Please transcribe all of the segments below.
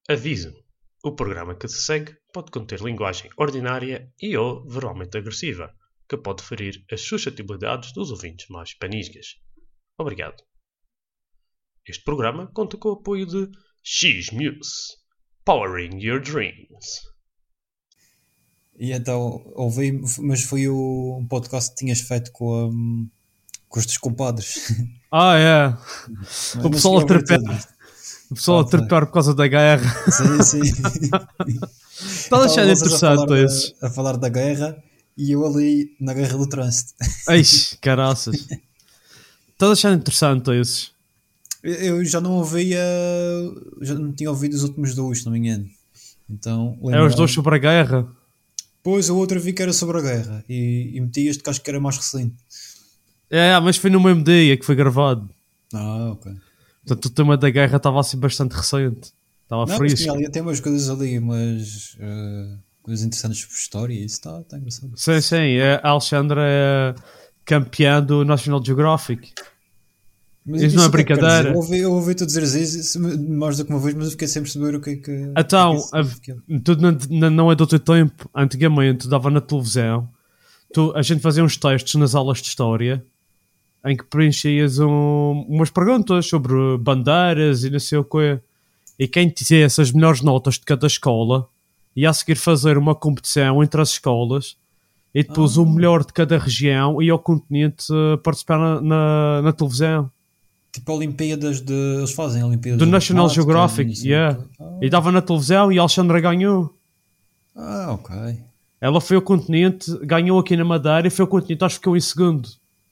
Aviso: o programa que se segue pode conter linguagem ordinária e ou verbalmente agressiva, que pode ferir as suscetibilidades dos ouvintes mais panisgas. Obrigado. Este programa conta com o apoio de X-Muse, Powering Your Dreams. E então, ouvi, mas foi um podcast que tinhas feito com os teus compadres. É. O pessoal a trepar. O pessoal a trepar por causa da guerra. Sim. Está a deixar interessante isso. A falar da guerra e eu ali na guerra do trânsito. Eixe, caraças. Está a deixar interessante isso. Eu já não ouvia, já não tinha ouvido os últimos dois, se não me engano. Então, É os dois sobre a guerra. Pois, o outro vi que era sobre a guerra e meti este que acho que era mais recente. Mas foi no mesmo dia que foi gravado. Ok. Portanto, o tema da guerra estava assim bastante recente. Estava fresco. Tem umas coisas ali, umas coisas interessantes sobre história e isso está engraçado. Sim. A Alexandra é campeã do National Geographic. Mas isso não é brincadeira. Eu ouvi-te dizer isso mais do que uma vez, mas eu fiquei sempre a saber o que é que... Então, tudo não é do teu tempo. Antigamente, dava na televisão. A gente fazia uns textos nas aulas de história em que preenchias umas perguntas sobre bandeiras e não sei o quê. E quem tivesse as melhores notas de cada escola ia a seguir fazer uma competição entre as escolas e depois o melhor de cada região ia ao continente participar na televisão. Tipo Olimpíadas eles fazem Olimpíadas do National Geographic, e dava na televisão e a Alexandra ganhou. Ok. Ela foi ao continente, ganhou aqui na Madeira e foi ao continente, acho que ficou em segundo.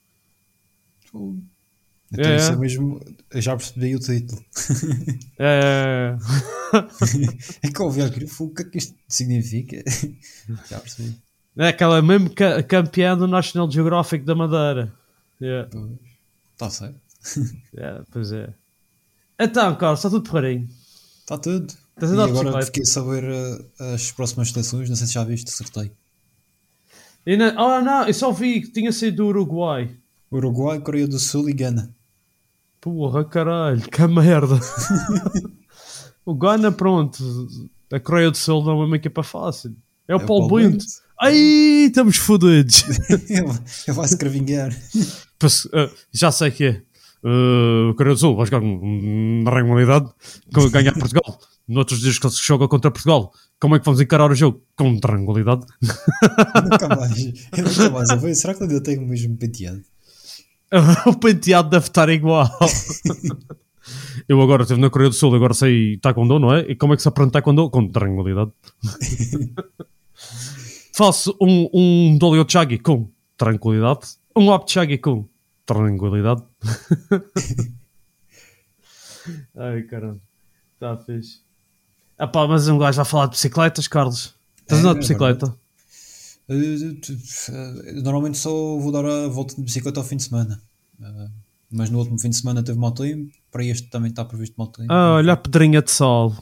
Então isso é mesmo, eu já percebi o título. É que eu ouvi aquilo, o que é que isto significa? Já percebi. É aquela mesmo campeã do National Geographic da Madeira. Está certo. Pois é. Então, Carlos, está tudo porreirinho. Está tudo. E agora fiquei a saber as próximas seleções, não sei se já viste, acertei. Não, eu só vi que tinha sido do Uruguai. Uruguai, Coreia do Sul e Gana. Porra, caralho, que merda. O Gana, pronto. A Coreia do Sul não é uma equipa fácil. É o Paulo Bento. Ai, estamos fodidos. Eu vou escravingar. Já sei que é. O Coreia do Sul vai jogar na regularidade, ganhar Portugal. Noutros dias que se joga contra Portugal, como é que vamos encarar o jogo? Com tranquilidade. Nunca mais a ver. Será que ainda tenho o mesmo penteado? O penteado deve estar igual. Eu agora estive na Coreia do Sul, agora sei Taekwondo, não é? E como é que se aprende Taekwondo? Com tranquilidade. Faço um Dolio Chagi com tranquilidade. Um Op Chagi com tranquilidade. Ai, caramba. Está fixe. Mas um gajo vai falar de bicicletas, Carlos. Estás andando de bicicleta? Normalmente só vou dar a volta de bicicleta ao fim de semana. Mas no último fim de semana teve mau tempo. Para este também está previsto mau tempo. Olha a pedrinha de sol.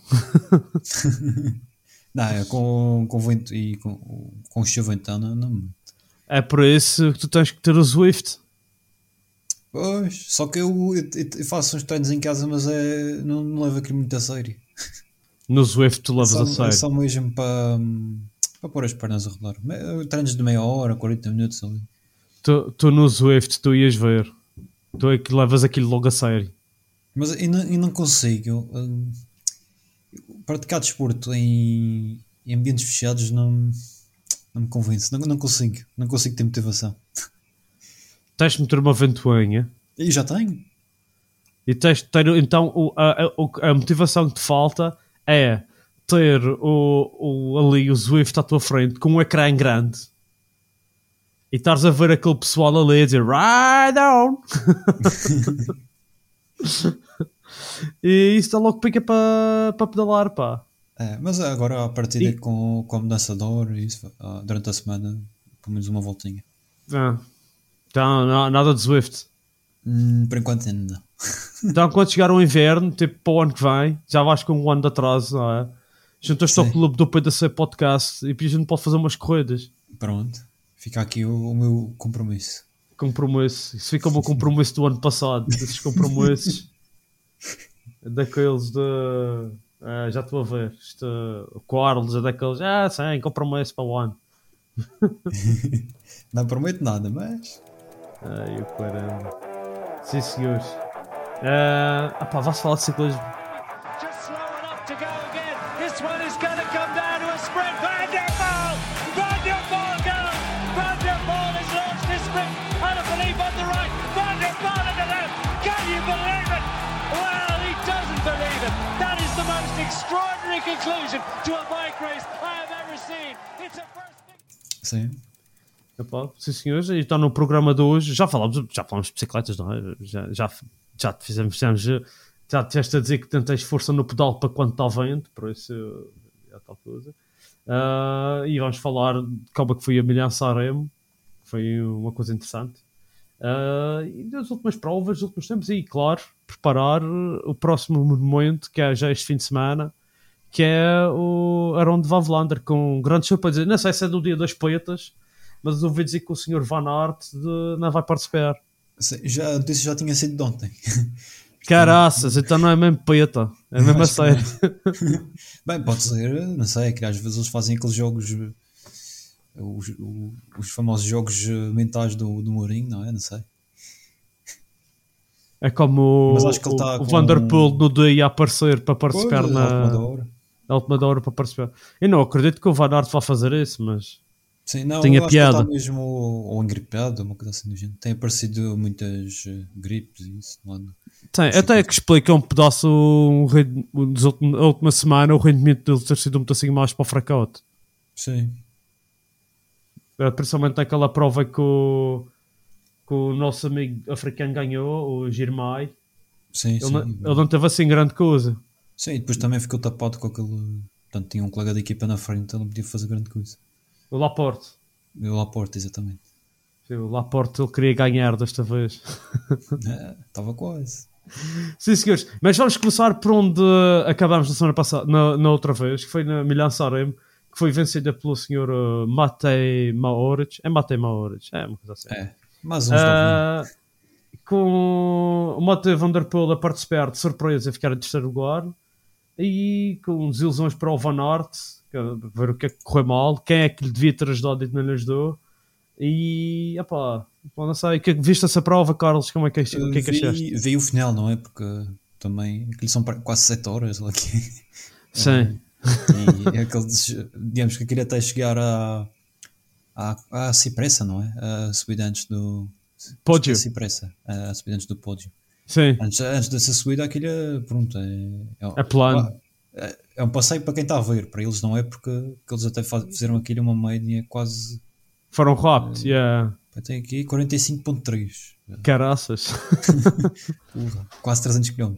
Não, é com vento e com chuva então não. É por isso que tu tens que ter o Zwift. Pois, só que eu faço uns treinos em casa, mas não levo aquilo muito a sério. No Zwift tu levas a sério? É só mesmo para pôr as pernas a rodar. Treinos de meia hora, 40 minutos ali. Tu no Zwift tu ias ver. Tu é que levas aquilo logo a sério. Mas eu não consigo praticar desporto em ambientes fechados, não me convence. Não consigo ter motivação. Tens de meter uma ventoinha. E já tenho. E tens de ter, então a motivação que te falta é ter ali o Zwift à tua frente com um ecrã grande e estares a ver aquele pessoal ali a dizer Ride on! E isso dá logo pica para pedalar, pá. Mas agora a partir com a mudança de hora e isso, durante a semana, pelo menos uma voltinha. Então, nada de Zwift. Por enquanto ainda não. Então quando chegar o inverno, tipo para o ano que vem, já vais com um ano de atraso, não é? Juntas-te ao clube do PDC Podcast e a gente pode fazer umas corridas. Pronto, fica aqui o meu compromisso. Isso fica o meu compromisso do ano passado. Esses compromissos daqueles de Já estou a ver. Isto, o Carlos é daqueles. Sim, compra-me esse para o ano. Não prometo nada, mas. Ai, o caramba. Sim, senhores. Vá-se falar de ciclismo. Just slow enough to go again. This one is going to come down to a sprint. Van der Poel! Van der Poel goes! Van der Poel has launched his sprint. Alaphilippe on the right. Van der Poel on the left. Can you believe it? Well, he doesn't believe it. That is the most extraordinary conclusion to a bike race I have ever seen. It's a first. Sim. Sim, senhores, e está no programa de hoje. Já falámos de bicicletas, não é? Já fizemos. Já tiveste a dizer que tentei força no pedal para quando está vento, por isso é tal coisa. E vamos falar de como é que foi a Milhão-Sanremo, foi uma coisa interessante. E das últimas provas, dos últimos tempos, e claro, preparar o próximo momento, que é já este fim de semana, que é o Ronde van Vlaanderen, com grande show para dizer, não sei se é do dia das poetas, mas ouvi dizer que o Sr. Van Aert não vai participar. Já tinha sido de ontem. Caraças, então não é mesmo poeta, é mesmo a sério. Bem, pode ser, não sei, que às vezes eles fazem aqueles jogos, os famosos jogos mentais do Mourinho, não é? Não sei. É como Mas acho que ele tá o com Van der Poel no dia ia aparecer para participar na última hora para participar. Eu não acredito que o Van Aert vá fazer isso, mas sim, não, tem a acho piada. Que ele está mesmo ou engripado, uma coisa assim do género. Tem aparecido muitas gripes e isso. Tem, até que explica um pedaço da última semana o rendimento dele ter sido muito assim mais para o fracote. Sim. Principalmente naquela prova que o nosso amigo africano ganhou, o Girmay. Sim, ele não teve assim grande coisa. Sim, e depois também ficou tapado com aquele. Portanto, tinha um colega de equipa na frente, então não podia fazer grande coisa. O Laporte. O Laporte, exatamente. Sim, o Laporte ele queria ganhar desta vez. Estava quase. Sim, senhores. Mas vamos começar por onde acabámos na semana passada, na outra vez, que foi na Milhão-Sanremo, que foi vencida pelo Sr. Matej Mohoric. É Matej Mohoric, é uma coisa assim. É, mais uns com o Matej van der Poel a participar de surpresa a ficar em terceiro lugar e com desilusões para o Van Aert, ver o que é que correu mal, quem é que lhe devia ter ajudado e não lhe ajudou. E, não sei, viste essa prova, Carlos? Como é que achaste? Vi o final, não é? Porque também, aquilo são quase 7 horas lá aqui. Sim. E digamos que aquilo até chegar à Cipressa, não é? A subida antes do pódio. A subida antes do pódio. Sim. Antes dessa subida, aquilo é plano. É um passeio para quem está a ver, para eles não é, porque eles até fizeram aquilo uma média quase. Foram rápidos, yeah. Tem aqui 45.3. Caraças. Quase 300 km.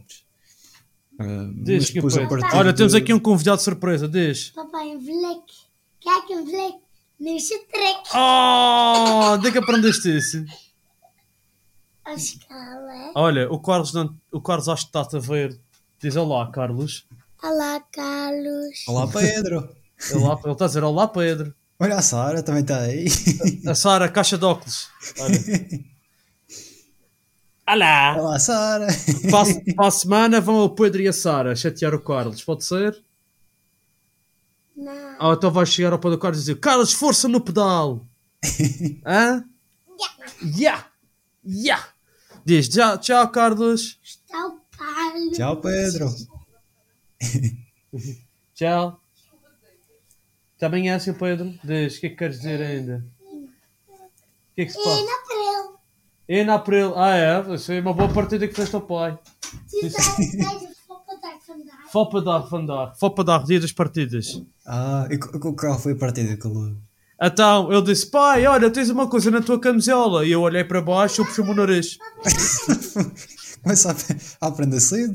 Olha, temos aqui um convidado de surpresa, diz. Papai, um vlek. Kijk, een vlek. Nesse trek. Oh, onde é que aprendeste isso? A escala. Olha, o Carlos acho que está a ver. Diz olá, Carlos. Olá, Carlos. Olá, Pedro. Ele está a dizer olá, Pedro. Olha, a Sara também está aí. A Sara, caixa de óculos. Olá. Olá, Sara. Para a semana vão o Pedro e a Sara chatear o Carlos, pode ser? Não. Então vais chegar ao pé do Carlos e dizer: Carlos, força no pedal. Hã? Yeah. Diz tchau, Carlos. Tchau, Carlos. Tchau, Pedro. Tchau. Também é assim, Pedro? Diz, o que é que queres dizer ainda? O que é que se passa? É na April. É? Foi uma boa partida que fizeste ao pai. Fopa-dag, dia das partidas. E qual foi a partida que ele... Então, ele disse: pai, olha, tens uma coisa na tua camisola. E eu olhei para baixo e puxei o meu nariz. Começa a aprender cedo.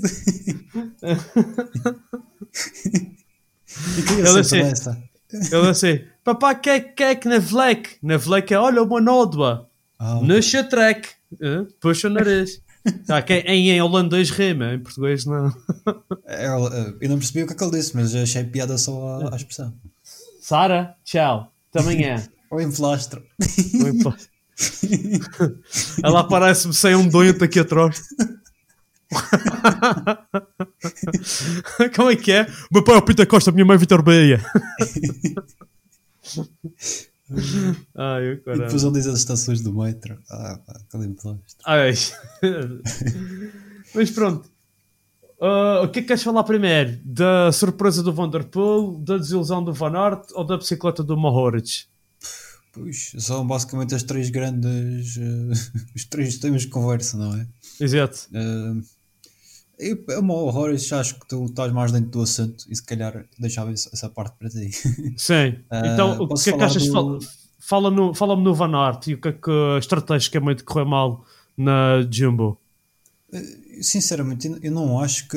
Ele assim: papá, que é que na Vlek? Na Vlek é, olha, uma nódoa. No Chatrek. Puxa o nariz. Em holandês rima, em português não. Eu não percebi o que ele disse, mas achei piada só à expressão. Sara, tchau. Também é. Ou emplastro. Ela parece-me sem um doente aqui atrás. Como é que é? O meu pai é o Peter Costa, a minha mãe é Vitor Bahia. Ai, E depois ele diz as estações do metro. Pá, que lindo. Ai. Mas pronto. O que é que queres falar primeiro? Da surpresa do Vanderpool, da desilusão do Van Aert ou da bicicleta do Mohoric? Pois, são basicamente as três grandes. Os três temas de conversa, não é? Exato. É uma horror, acho que tu estás mais dentro do assunto e se calhar deixava essa parte para ti. Sim. Então, o posso que é que falar achas? do- Fala-me no Van Aert e o que é que estrategicamente correu mal na Jumbo. Sinceramente, eu não acho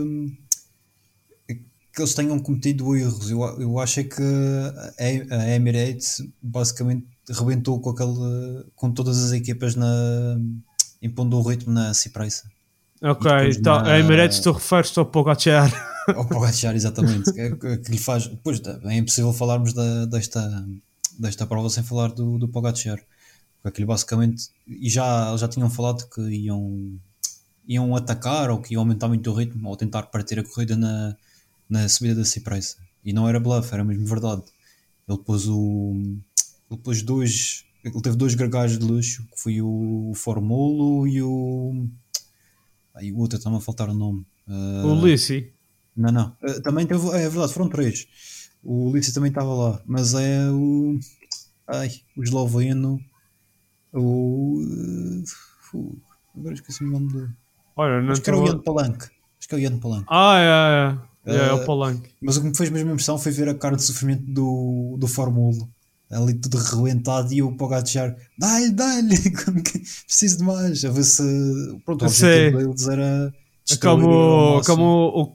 que eles tenham cometido erros. Eu acho é que a Emirates basicamente rebentou com todas as equipas impondo o ritmo na Cipressa. Ok, E depois então a Emirates tu referes-te ao Pogacar. Ao Pogacar, exatamente. Que lhe faz. Pois é impossível falarmos desta prova sem falar do Pogacar. Porque aquilo basicamente. E já tinham falado que iam atacar ou que iam aumentar muito o ritmo ou tentar partir a corrida na subida da Cipressa. E não era bluff, era mesmo verdade. Ele pôs dois. Ele teve dois gregários de luxo, que foi o Formulo e o. Aí o outro está-me a faltar o nome. O Lissi. Não. Também teve. É verdade, foram três. O Ulisses também estava lá. Mas é o. O esloveno. Agora esqueci o nome dele. Olha, não Acho que era o estou... Jan Palanque. É o Palanque. Mas o que me fez mesmo impressão foi ver a cara de sofrimento do Formulo. Ali tudo arrebentado e o Pogacar, dá-lhe, como que preciso de mais. A ver se. Pronto, o objetivo deles era destruir ao máximo.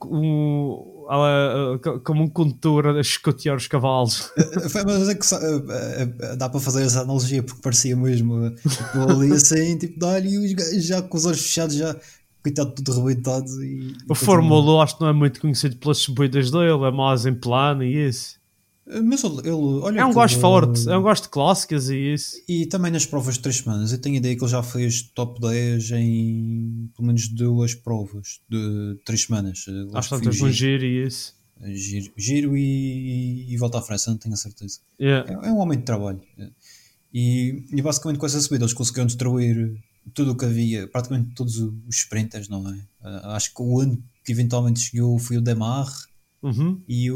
Como um condutor a escotear os cavalos. Mas é que dá para fazer essa analogia porque parecia mesmo ali assim, tipo, dá-lhe e os gajos já com os olhos fechados, já coitado, tudo arrebentado. O Fórmula 1 acho que não é muito conhecido pelas subidas dele, é mais em plano e isso. Mas ele olha, É um gajo forte, é um gajo de clássicas e isso. E também nas provas de 3 semanas, eu tenho a ideia que ele já fez top 10 em pelo menos 2 provas de 3 semanas. Acho que tantas no giro e isso. Giro e volta à França, não tenho a certeza. Yeah. É um homem de trabalho. E basicamente com essa subida eles conseguiram destruir tudo o que havia, praticamente todos os sprinters, não é? Acho que o ano que eventualmente chegou foi o Demar. Uhum. E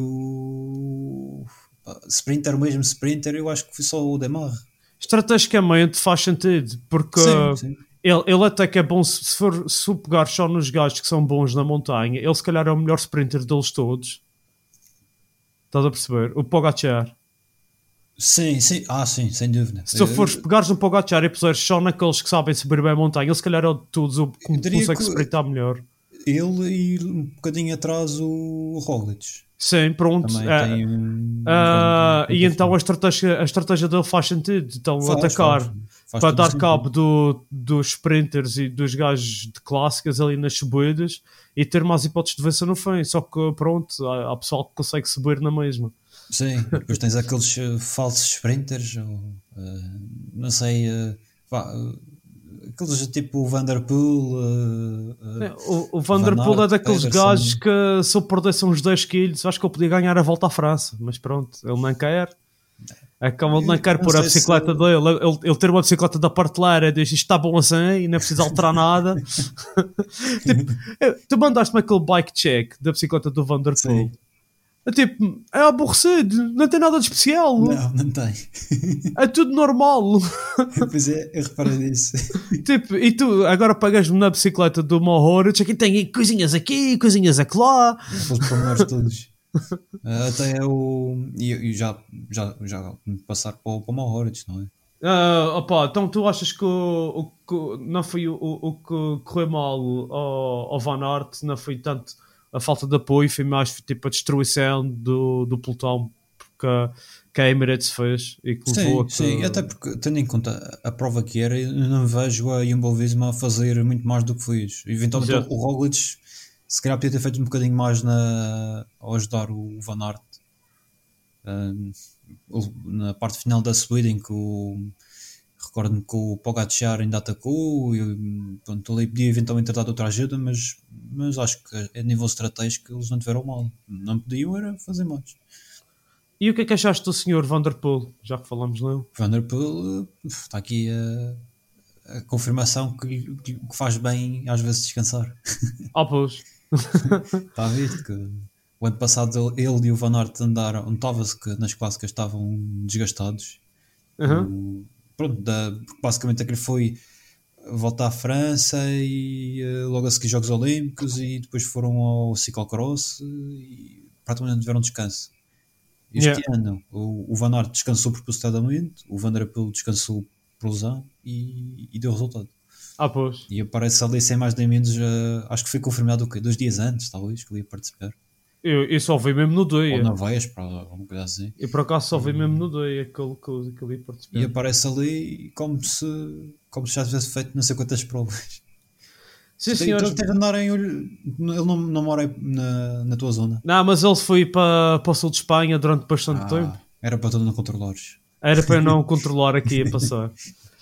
o sprinter, mesmo sprinter, eu acho que foi só o Demar. Estrategicamente faz sentido, porque Sim. Ele até que é bom se pegar só nos gajos que são bons na montanha, ele se calhar é o melhor sprinter deles todos. Estás a perceber? O Pogacar. Sim, sem dúvida. Se tu fores pegares no Pogacar e puseres só naqueles que sabem subir bem a montanha, ele se calhar é o de todos o que consegue sprintar melhor. Ele e um bocadinho atrás o Roglic. Sim, pronto. Também tem e então a estratégia dele faz sentido. Então atacar faz para dar sentido. cabo dos sprinters e dos gajos de clássicas ali nas subidas e ter mais hipóteses de vencer no fim. Só que pronto, há pessoal que consegue subir na mesma. Sim, depois tens aqueles falsos sprinters, não sei, aqueles tipo o Vanderpool. O Vanderpool Van é Aert, daqueles Pedersen. gajos que se eu perdesse uns 10 quilos, acho que eu podia ganhar a volta à França. Mas pronto, ele não quer. É como ele não quer Não pôr a sei bicicleta se- dele. Ele ter uma bicicleta da parteleira diz isto está bom assim e não é preciso alterar nada. Tipo, tu mandaste-me aquele bike check da bicicleta do Vanderpool. Sim. É aborrecido, não tem nada de especial. Não tem. É tudo normal. Pois é, eu reparei nisso. Tipo, e tu agora pagas-me na bicicleta do Mohoric, aqui tem coisinhas aqui, coisinhas acolá. Aqueles pormenores todos. Até e já passar para o Mohoric, não é? Então tu achas que não foi o que correu mal ao Van Aert, não foi tanto a falta de apoio, foi mais tipo a destruição do pelotão que a Emirates fez e que levou a que... Sim, até porque tendo em conta a prova que era, eu não vejo a Jumbo-Visma a fazer muito mais do que fez. Eventualmente Exato. o Roglic se calhar podia ter feito um bocadinho mais a ajudar o Van Aert na parte final da subida em que Recordo-me que o Pogacar ainda atacou e pronto, ali podia eventualmente ter dado outra ajuda, mas acho que a nível estratégico eles não tiveram mal. Não podiam era fazer mais. E o que é que achaste do Sr. Vanderpool, já que falamos nele? Van der Poel está aqui a confirmação que faz bem às vezes descansar. Pois. Está a ver que o ano passado ele e o Van Aert andaram, notava-se que nas clássicas estavam desgastados. Uhum. Pronto, basicamente aquele foi voltar à França e logo a seguir Jogos Olímpicos e depois foram ao ciclocross e praticamente não tiveram descanso. Este ano o Van Aert descansou propositadamente, o Van der Poel descansou por lesão e deu resultado. Pois. E aparece ali sem mais nem menos, acho que foi confirmado 2 dias antes, talvez, que ele ia participar. Eu só vi mesmo no dia. Ou na véspera, alguma coisa assim. E por acaso só vi mesmo no dia que ele ia participar. E aparece ali como se já tivesse feito não sei quantas provas. Sim, senhor. Ele teve de andar em olho. Ele não mora na tua zona. Não, mas ele foi para o sul de Espanha durante bastante tempo. Era para tu não controlares. Era para eu não controlar aqui a passar.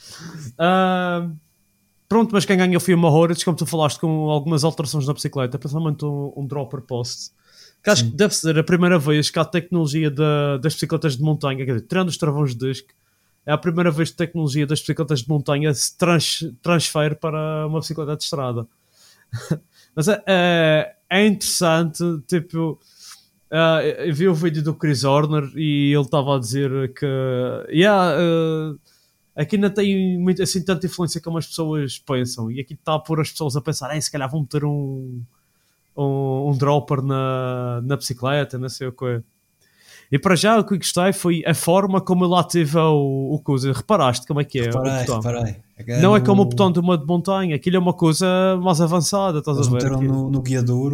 Pronto, mas quem ganhou foi o Mohoric, como tu falaste, com algumas alterações na bicicleta, principalmente um dropper post. Que acho que deve ser a primeira vez que a tecnologia das bicicletas de montanha, quer dizer, tirando os travões de disco, é a primeira vez que a tecnologia das bicicletas de montanha se transfere para uma bicicleta de estrada. Mas é interessante, tipo, eu vi o vídeo do Chris Horner e ele estava a dizer que aqui não tem muito, assim, tanta influência como as pessoas pensam, e aqui está a pôr as pessoas a pensar, se calhar vão meter um dropper na bicicleta, não sei o que. E para já o que gostei foi a forma como ele ativa o coisa. Reparaste como é que é? Reparei. Não é como o botão de uma de montanha, aquilo é uma coisa mais avançada, estás eles a ver? Meteram no guiador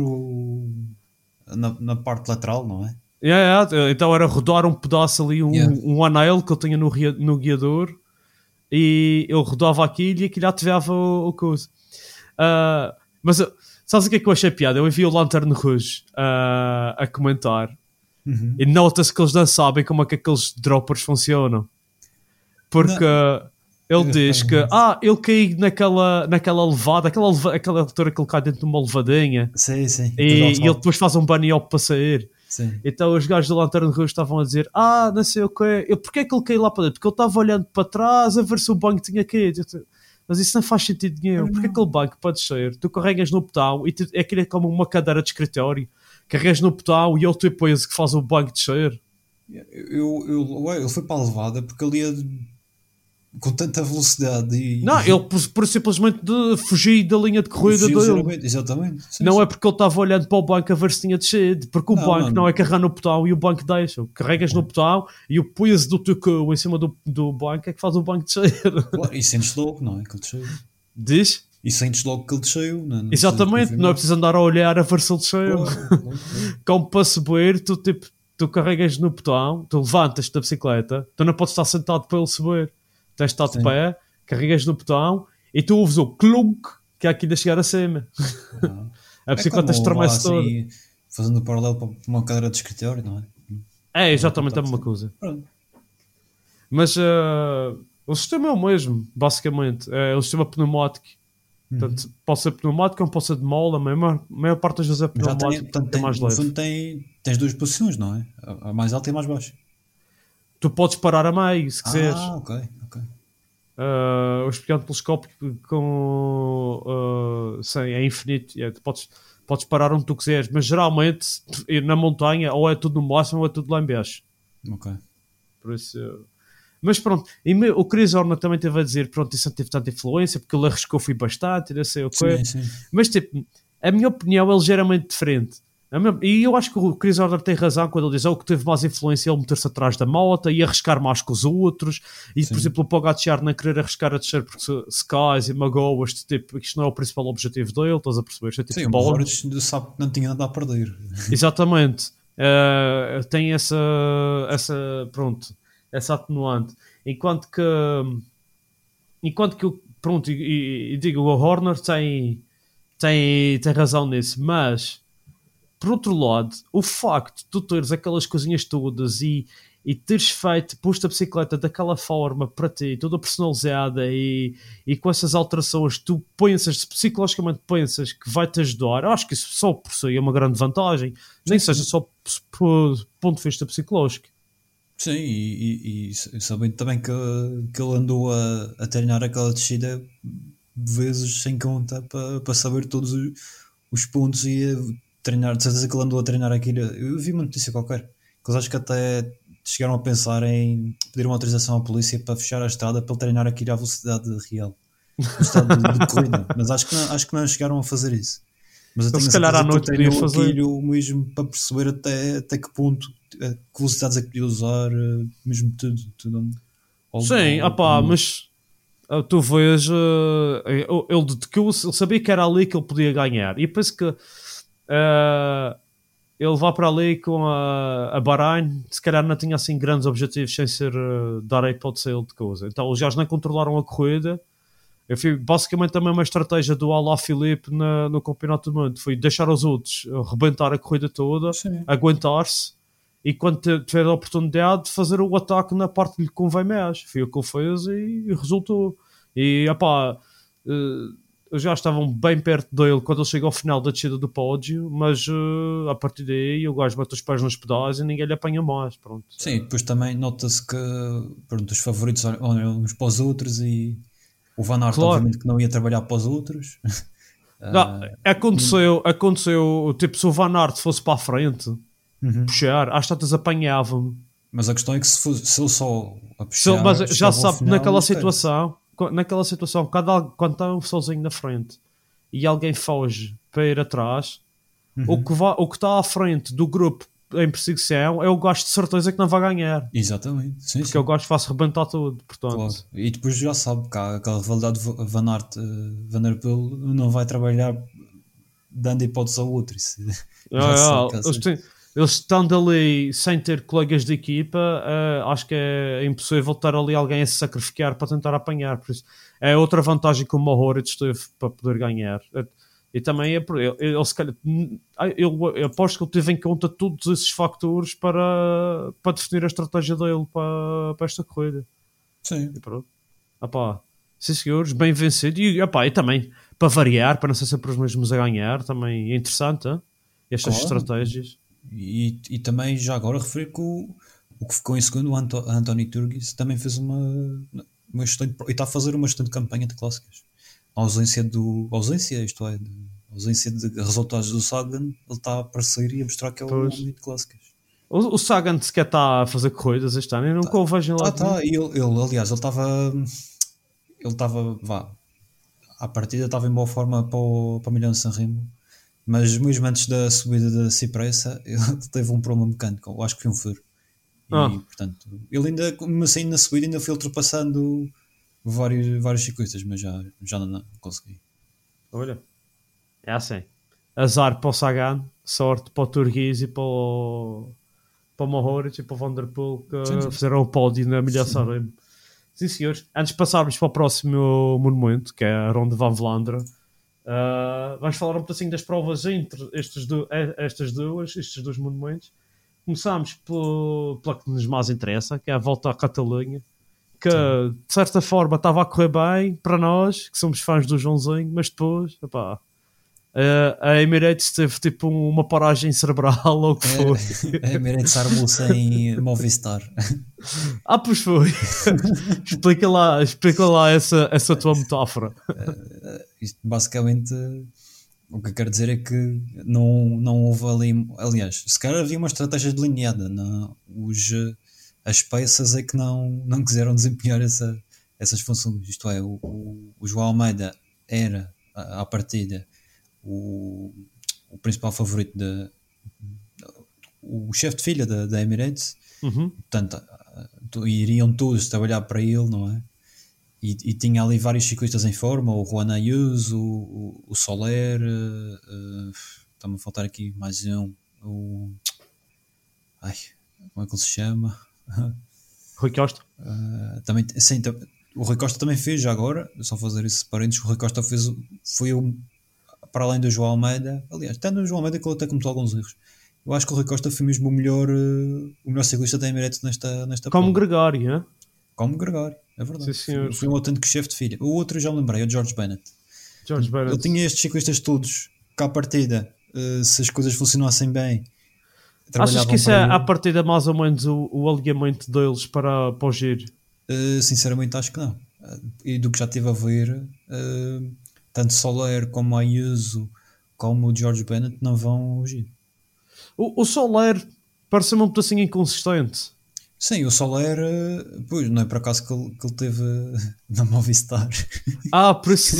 na parte lateral, não é? Então era rodar um pedaço ali, um anel que eu tinha no guiador, e eu rodava aquilo e aquilo ativava o coisa. Mas sabes o que é que eu achei piada? Eu vi o Lanterne Rouge a comentar. Uhum. E nota-se que eles não sabem como é que aqueles droppers funcionam, porque ele diz que ele caiu naquela levada, aquela altura que ele cai dentro de uma levadinha, sim. E ele depois faz um bunny hop para sair. Sim. Então os gajos do Lanterne Rouge estavam a dizer não sei o que, porque é que ele caiu lá para dentro? Porque ele estava olhando para trás a ver se o banco tinha caído. Mas isso não faz sentido nenhum, porque aquele banco pode ser, tu carregas no botão e aquilo é como uma cadeira de escritório, carregas no botão e ele te apoias que faz o banco descer. Ele foi para a levada porque ele ia com tanta velocidade não, ele por simplesmente fugir da linha de corrida dele. Exatamente. Sim, não é porque ele estava olhando para o banco a ver se tinha descido, porque o banco não é carregar no botão e o banco deixa. Carregas no botão e o peso do teu cu em cima do banco é que faz o banco descer. Claro, e sentes logo, não é? Que ele desceu. Diz? E sentes logo que ele desceu. Não exatamente, não é preciso andar a olhar a ver se ele desceu. Claro. Como para subir, tu carregas no botão, tu levantas da bicicleta, tu não podes estar sentado para ele subir. Tens de estar de pé, carregas no botão e tu ouves o clunk que é aqui de chegar acima. A bicicleta estremece toda. Assim, fazendo o paralelo para uma cadeira de escritório, não é? É exatamente a mesma coisa. Pronto. Mas o sistema é o mesmo, basicamente. É o sistema pneumático. Portanto, pode ser pneumático ou pode ser de mola, a maior parte das vezes é pneumático, é mais leve. Tens duas posições, não é? A mais alta e a mais baixa. Tu podes parar a meio, se quiseres. Ok. O espião telescópico é infinito. Podes parar onde tu quiseres, mas geralmente na montanha ou é tudo no máximo ou é tudo lá em baixo. Ok. Por isso... Mas pronto, o Chris Horner também teve a dizer, pronto, isso não teve tanta influência porque ele arriscou foi bastante, não sei o quê. Sim. Mas tipo, a minha opinião é ligeiramente diferente. E eu acho que o Chris Horner tem razão quando ele diz que teve mais influência ele meter-se atrás da moto e arriscar mais que os outros. E por exemplo, o Pogacar não querer arriscar a descer porque se cais e magoas, tipo, isto não é o principal objetivo dele, estás a perceber? Isto é tipo sim, o Mohoric sabe que não tinha nada a perder. Exatamente. Tem essa atenuante. Enquanto que pronto, e digo, o Horner tem razão nisso, mas por outro lado, o facto de tu teres aquelas coisinhas todas e e teres posto a bicicleta daquela forma para ti, toda personalizada e com essas alterações, tu pensas, psicologicamente pensas que vai-te ajudar, eu acho que isso só por si é uma grande vantagem, nem seja só por ponto de vista psicológico. Sim, e sabendo também que ele andou a treinar aquela descida vezes sem conta para saber todos os pontos e a treinar, de certeza que ele andou a treinar aquilo. Eu vi uma notícia qualquer, que eles acho que até chegaram a pensar em pedir uma autorização à polícia para fechar a estrada para ele treinar aquilo à velocidade real, velocidade de corrida, mas acho que não chegaram a fazer isso. Mas eu tenho se calhar à noite podia fazer aquilo mesmo para perceber até que ponto, que velocidades é que podia usar, mesmo tudo. Sim, mas tu vês, ele sabia que era ali que ele podia ganhar, e penso que ele vai para ali com a Bahrein, se calhar não tinha assim grandes objetivos sem ser dar a hipótese de coisa. Então eles já nem controlaram a corrida. Eu fui basicamente a mesma estratégia do Alaphilippe no Campeonato do Mundo, foi deixar os outros rebentar a corrida toda, aguentar-se, e quando tiver a oportunidade de fazer o ataque na parte que lhe convém mais. Foi o que ele fez e resultou. E já estavam bem perto dele quando ele chegou ao final da descida do pódio, mas a partir daí o gajo bate os pés nos pedais e ninguém lhe apanha mais. Pronto. Sim, depois também nota-se que os favoritos olham uns para os outros e o Van Aert obviamente que não ia trabalhar para os outros. Não, aconteceu tipo, se o Van Aert fosse para a frente puxar, às tantas apanhavam. Mas a questão é que se ele só a puxar, mas já sabe, final, naquela situação quando está sozinho na frente e alguém foge para ir atrás, o que está à frente do grupo em perseguição é o gajo de certeza que não vai ganhar. Exatamente. Sim, porque é o gajo que faz rebentar tudo, portanto. Claro. E depois já sabe que há aquela rivalidade de Van Aert, Van der Poel não vai trabalhar dando hipótese ao outro. Eles estando ali sem ter colegas de equipa, acho que é impossível estar ali alguém a se sacrificar para tentar apanhar. Por isso, é outra vantagem que o Mohoric teve para poder ganhar. E também eu aposto que ele teve em conta todos esses fatores para definir a estratégia dele para esta corrida. Sim. E pronto. Sim, senhores, bem vencido. E também, para variar, para não ser sempre os mesmos a ganhar, também é interessante estas estratégias. E também já agora referir que o que ficou em segundo, o Anthony Turgis, também fez uma excelente, e está a fazer uma excelente campanha de clássicas. A ausência de resultados do Sagan, ele está a aparecer e a mostrar que é um homem de clássicas. O Sagan sequer está a fazer corridas este ano, eu nunca o vejo lá. Aliás, ele estava à partida estava em boa forma para Milão de San Remo, mas mesmo antes da subida da Cipressa ele teve um problema mecânico, eu acho que foi um furo. E portanto, ele ainda, assim, na subida ainda foi ultrapassando vários ciclistas, mas já não consegui. Olha, é assim, azar para o Sagan, sorte para o Turgis e para o Mohoric e para o Van der Poel, que fizeram o pódio na Milha Sanremo. Sim, senhores. Antes de passarmos para o próximo monumento, que é a Ronde van Vlaanderen, vamos falar um pouquinho das provas entre estes dois monumentos. Começamos pela que nos mais interessa, que é a Volta à Catalunha, que de certa forma estava a correr bem para nós, que somos fãs do Joãozinho, mas depois, a Emirates teve tipo uma paragem cerebral ou o que foi. A Emirates armou sem Movistar. Pois foi. Explica lá essa tua metáfora. Isto basicamente, o que eu quero dizer é que não houve ali, aliás, se calhar havia uma estratégia delineada, as peças é que não quiseram desempenhar essas funções. Isto é, o João Almeida era à partida o principal favorito, o chefe de filha da Emirates. Portanto, iriam todos trabalhar para ele, não é? E tinha ali vários ciclistas em forma, o Juan Ayuso, o Soler, está-me a faltar aqui mais um, como é que ele se chama? Rui Costa. Também, sim, o Rui Costa também fez, já agora, só fazer esse parênteses, o Rui Costa foi para além do João Almeida, aliás, até no João Almeida que ele até cometeu alguns erros, eu acho que o Rui Costa foi mesmo o melhor ciclista da Emirates nesta Como prova. Gregário, hein? Como Gregário, é verdade. Sim, senhor. Foi um autêntico chefe de filha. O outro eu já me lembrei, é o George Bennett. George Ele Bennett. tinha estes ciclistas todos cá à partida, se as coisas funcionassem bem. Achas trabalhavam que isso para é ele. à partida mais ou menos o alinhamento deles para o giro? Sinceramente acho que não. E do que já estive a ver, tanto Soler como Ayuso como o George Bennett não vão ao giro. O Soler parece-me um pedacinho inconsistente. Sim, o Soler, pois não é por acaso que ele teve na Movistar. Por isso.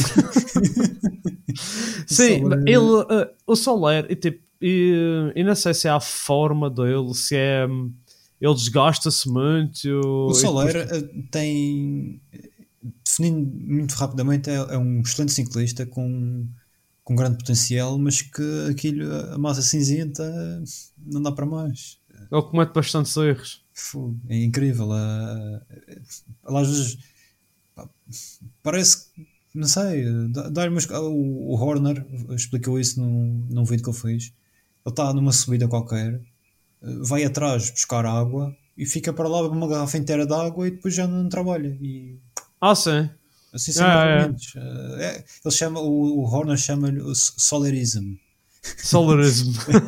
Sim, Soler- o Soler, e, tipo, e não sei se é a forma dele, se é. Ele desgasta-se muito. O e Soler depois- tem, definindo muito rapidamente, é um excelente ciclista com grande potencial, mas que a massa cinzenta não dá para mais. ele comete bastantes erros. É incrível. Ela às vezes pá, parece que, não sei, o Horner explicou isso num vídeo que ele fez. Ele está numa subida qualquer, vai atrás buscar água e fica para lá com uma garrafa inteira de água e depois já não trabalha. E Sim. assim são movimentos. Ele chama, o Horner chama-lhe o Solerism. Solarismo.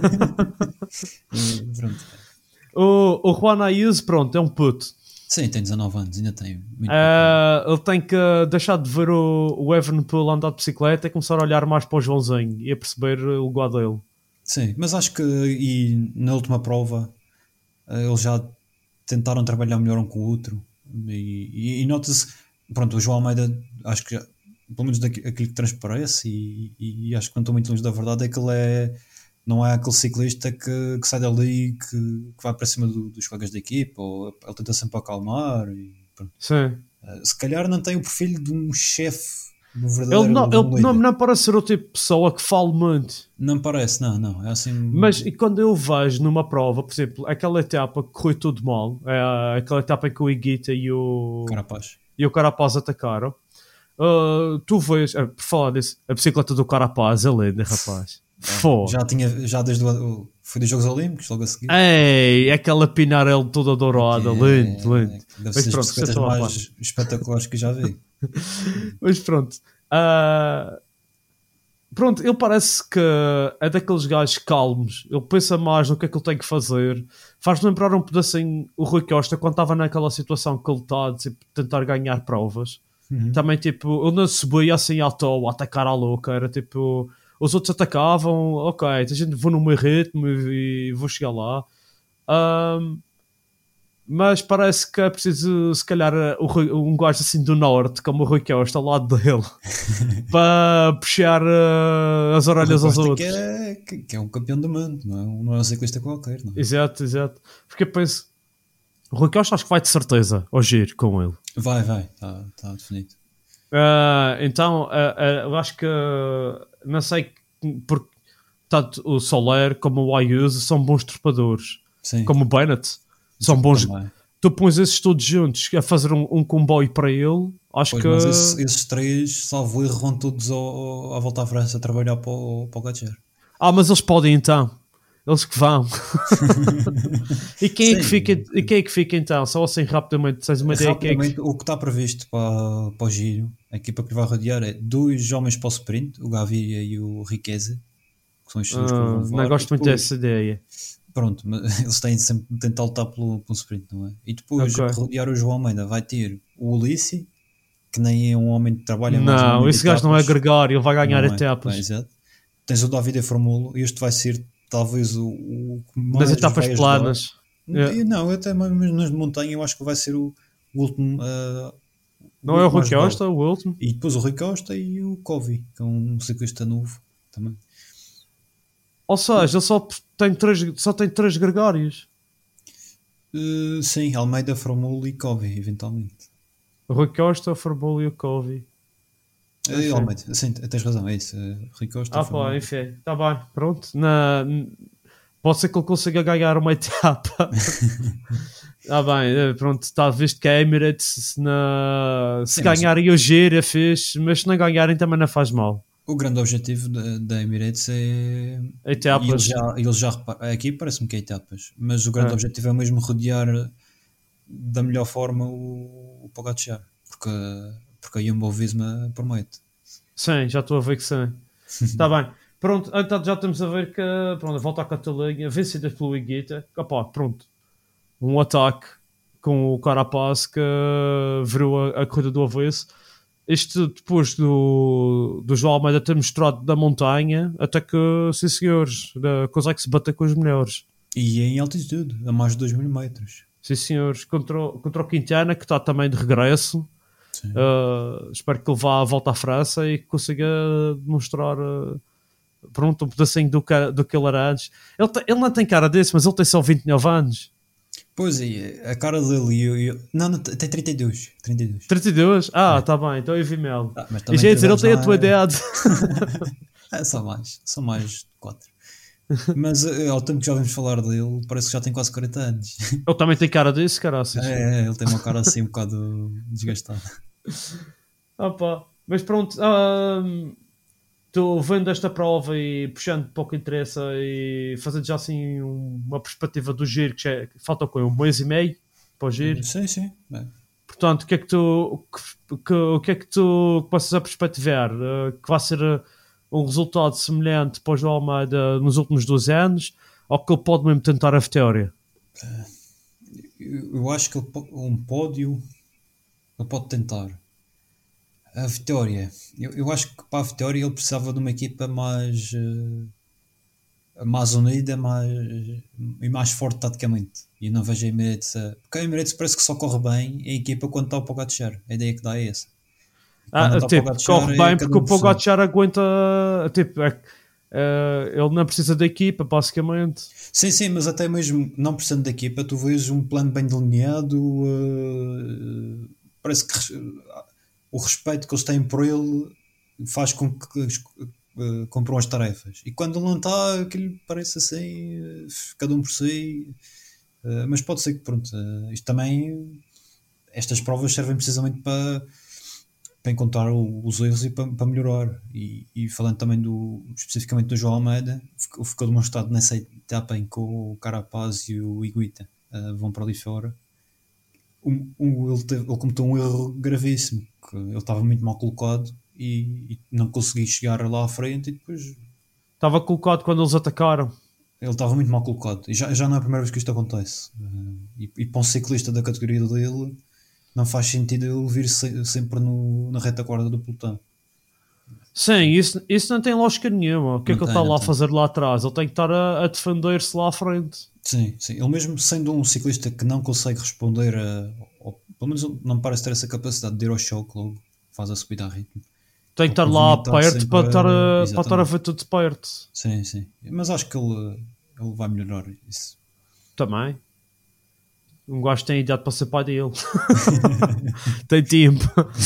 Pronto. O Juan Ayuso, pronto, é um puto. Sim, tem 19 anos, ainda tem muito Ele tem que deixar de ver o Evenepoel andar de bicicleta e começar a olhar mais para o Joãozinho e a perceber o lugar dele. Sim, mas acho que e na última prova eles já tentaram trabalhar melhor um com o outro e nota-se, pronto, o João Almeida acho que já, pelo menos aquilo que transparece e acho que não estou muito longe da verdade é que ele não é aquele ciclista que sai dali que vai para cima dos colegas da equipa, ou ele tenta sempre acalmar e, pronto. Sim. Se calhar não tem o perfil de um chefe, do Ele verdadeiro não, de um líder. não parece ser o tipo de pessoa que fala muito. Não parece, não, é assim. Mas e quando eu vejo numa prova, por exemplo, aquela etapa que correu tudo mal, aquela etapa em que o Higuita e o Carapaz atacaram, tu vês, por falar disso, a bicicleta do Carapaz é linda, rapaz. Já desde foi dos Jogos Olímpicos, logo a seguir. Ei, aquela Pinarello toda dourada, lindo. Deve ser das bicicletas mais espetaculares que já vi. Mas pronto. Pronto, ele parece que é daqueles gajos calmos. Ele pensa mais no que é que ele tem que fazer. Faz-me lembrar um pedacinho o Rui Costa quando estava naquela situação que ele está de tentar ganhar provas. Também, tipo, ele não subia assim à toa, a atacar à louca. Era tipo, os outros atacavam, ok, a gente vou no meu ritmo e vou chegar lá. Mas parece que é preciso, se calhar, um gajo assim do norte, como o Rui Costa, ao lado dele, para puxar as orelhas aos outros. Que é um campeão do mundo, não é um ciclista qualquer. Não é? Exato. Porque eu penso, o Rui Costa acho que vai de certeza ao giro com ele. Vai, está definido. Então, eu acho que, não sei, porque tanto o Soler como o Ayuso são bons trepadores, Sim. como o Bennett. São bons. Também. Tu pões esses todos juntos a fazer um comboio para ele. Acho pois, que. Mas esses três, salvo erro, vão todos à volta à França a trabalhar para o Gatcher. Mas eles podem então. Eles que vão. E quem é que fica então? Só assim rapidamente. Tens uma ideia? O que está previsto para o giro, a equipa que vai rodear é 2 homens para o sprint, o Gaviria e o Riqueza, que são os que vão voar. Não gosto muito dessa ideia. Pronto, mas eles têm sempre de tentar lutar pelo sprint, não é? E depois, rodear o João Almeida, vai ter o Ulissi, que nem é um homem que trabalha mais. Não, esse gajo não é gregário, ele vai ganhar etapas. Exato. Tens o David Formulo, este vai ser talvez o das etapas planas. Não, até mesmo nas de montanha, eu acho que vai ser o último. Não é o Rui Costa, o último? E depois o Rui Costa e o Covey, que é um ciclista novo também. Ou seja, ele só tem 3 gregários. Sim, Almeida, Formulo e Covey, eventualmente. O Rui Costa, o Formulo e o Covey. Almeida, sim, tens razão, é isso. Rui Costa. Pá, enfim, está bem, pronto. Pode ser que ele consiga ganhar uma etapa. Está bem, pronto, está visto que a Emirates se ganharem o giro é fixe, mas se não ganharem também não faz mal. O grande objetivo da Emirates é. Etapas. Eles já aqui parece-me que é etapas, mas o grande É. objetivo é mesmo rodear da melhor forma o Pogacar, porque a Jumbo-Visma promete. Sim, já estou a ver que sim. Está bem. Pronto, então já estamos a ver que pronto, a volta à Catalunha, vencidas pelo Higuita. Opá, pronto. Um ataque com o Carapaz que virou a corrida do avesso. Isto depois do João Almeida ter mostrado da montanha, até que, sim senhores, consegue se bater com os melhores. E em altitude, a mais de 2.000 metros. Sim senhores, contra o Quintana, que está também de regresso. Sim. Espero que ele vá à volta à França e que consiga demonstrar pronto, um pedacinho do que ele era antes. Ele não tem cara desse, mas ele tem só 29 anos. Pois é, a cara dele não, tem 32. 32? Ah, está bem, então eu vi mel. Mas E já ia dizer, ele tem a tua ideia. idade. São mais 4. Mas ao tempo que já ouvimos falar dele, parece que já tem quase 40 anos. Ele também tem cara desse, caraças. Ele tem uma cara assim um bocado desgastada. Opa, mas pronto, tu vendo esta prova e puxando pouco interessa e fazendo já assim uma perspectiva do giro, que falta um mês e meio para o giro. Sim. Portanto, o que é que tu passas a perspectivar? Que vai ser um resultado semelhante para o João Almeida nos últimos 12 anos, ou que ele pode mesmo tentar a vitória? Eu acho que um pódio ele pode tentar. A vitória, eu acho que para a vitória ele precisava de uma equipa mais unida e mais forte taticamente. E eu não vejo a Emirates porque a Emirates parece que só corre bem a equipa quando está o Pogacar. A ideia que dá é essa. Corre bem porque o Pogacar aguenta, ele não precisa da equipa, basicamente. Sim, mas até mesmo não precisando da equipa, tu vês um plano bem delineado, parece que o respeito que eles têm por ele faz com que cumpram as tarefas. E quando ele não está, aquilo parece assim, cada um por si. Mas pode ser que, pronto, isto também, estas provas servem precisamente para encontrar os erros e para melhorar. E falando também especificamente do João Almeida, ficou demonstrado nessa etapa em que o Carapaz e o Higuita vão para ali fora. Ele cometeu um erro gravíssimo, que ele estava muito mal colocado e não conseguiu chegar lá à frente e depois... Estava colocado quando eles atacaram. Ele estava muito mal colocado e já não é a primeira vez que isto acontece. E para um ciclista da categoria dele não faz sentido ele vir sempre na retaguarda do pelotão. Sim, isso não tem lógica nenhuma. O que é que ele está lá a fazer lá atrás? Ele tem que estar a defender-se lá à frente. Sim. Ele mesmo sendo um ciclista que não consegue responder pelo menos não me parece ter essa capacidade de ir ao choque logo, faz a subida a ritmo. Tem que estar lá perto para estar a ver tudo de perto. Sim. Mas acho que ele vai melhorar isso. Também. Um gajo tem idade para ser pai dele. Tem tempo.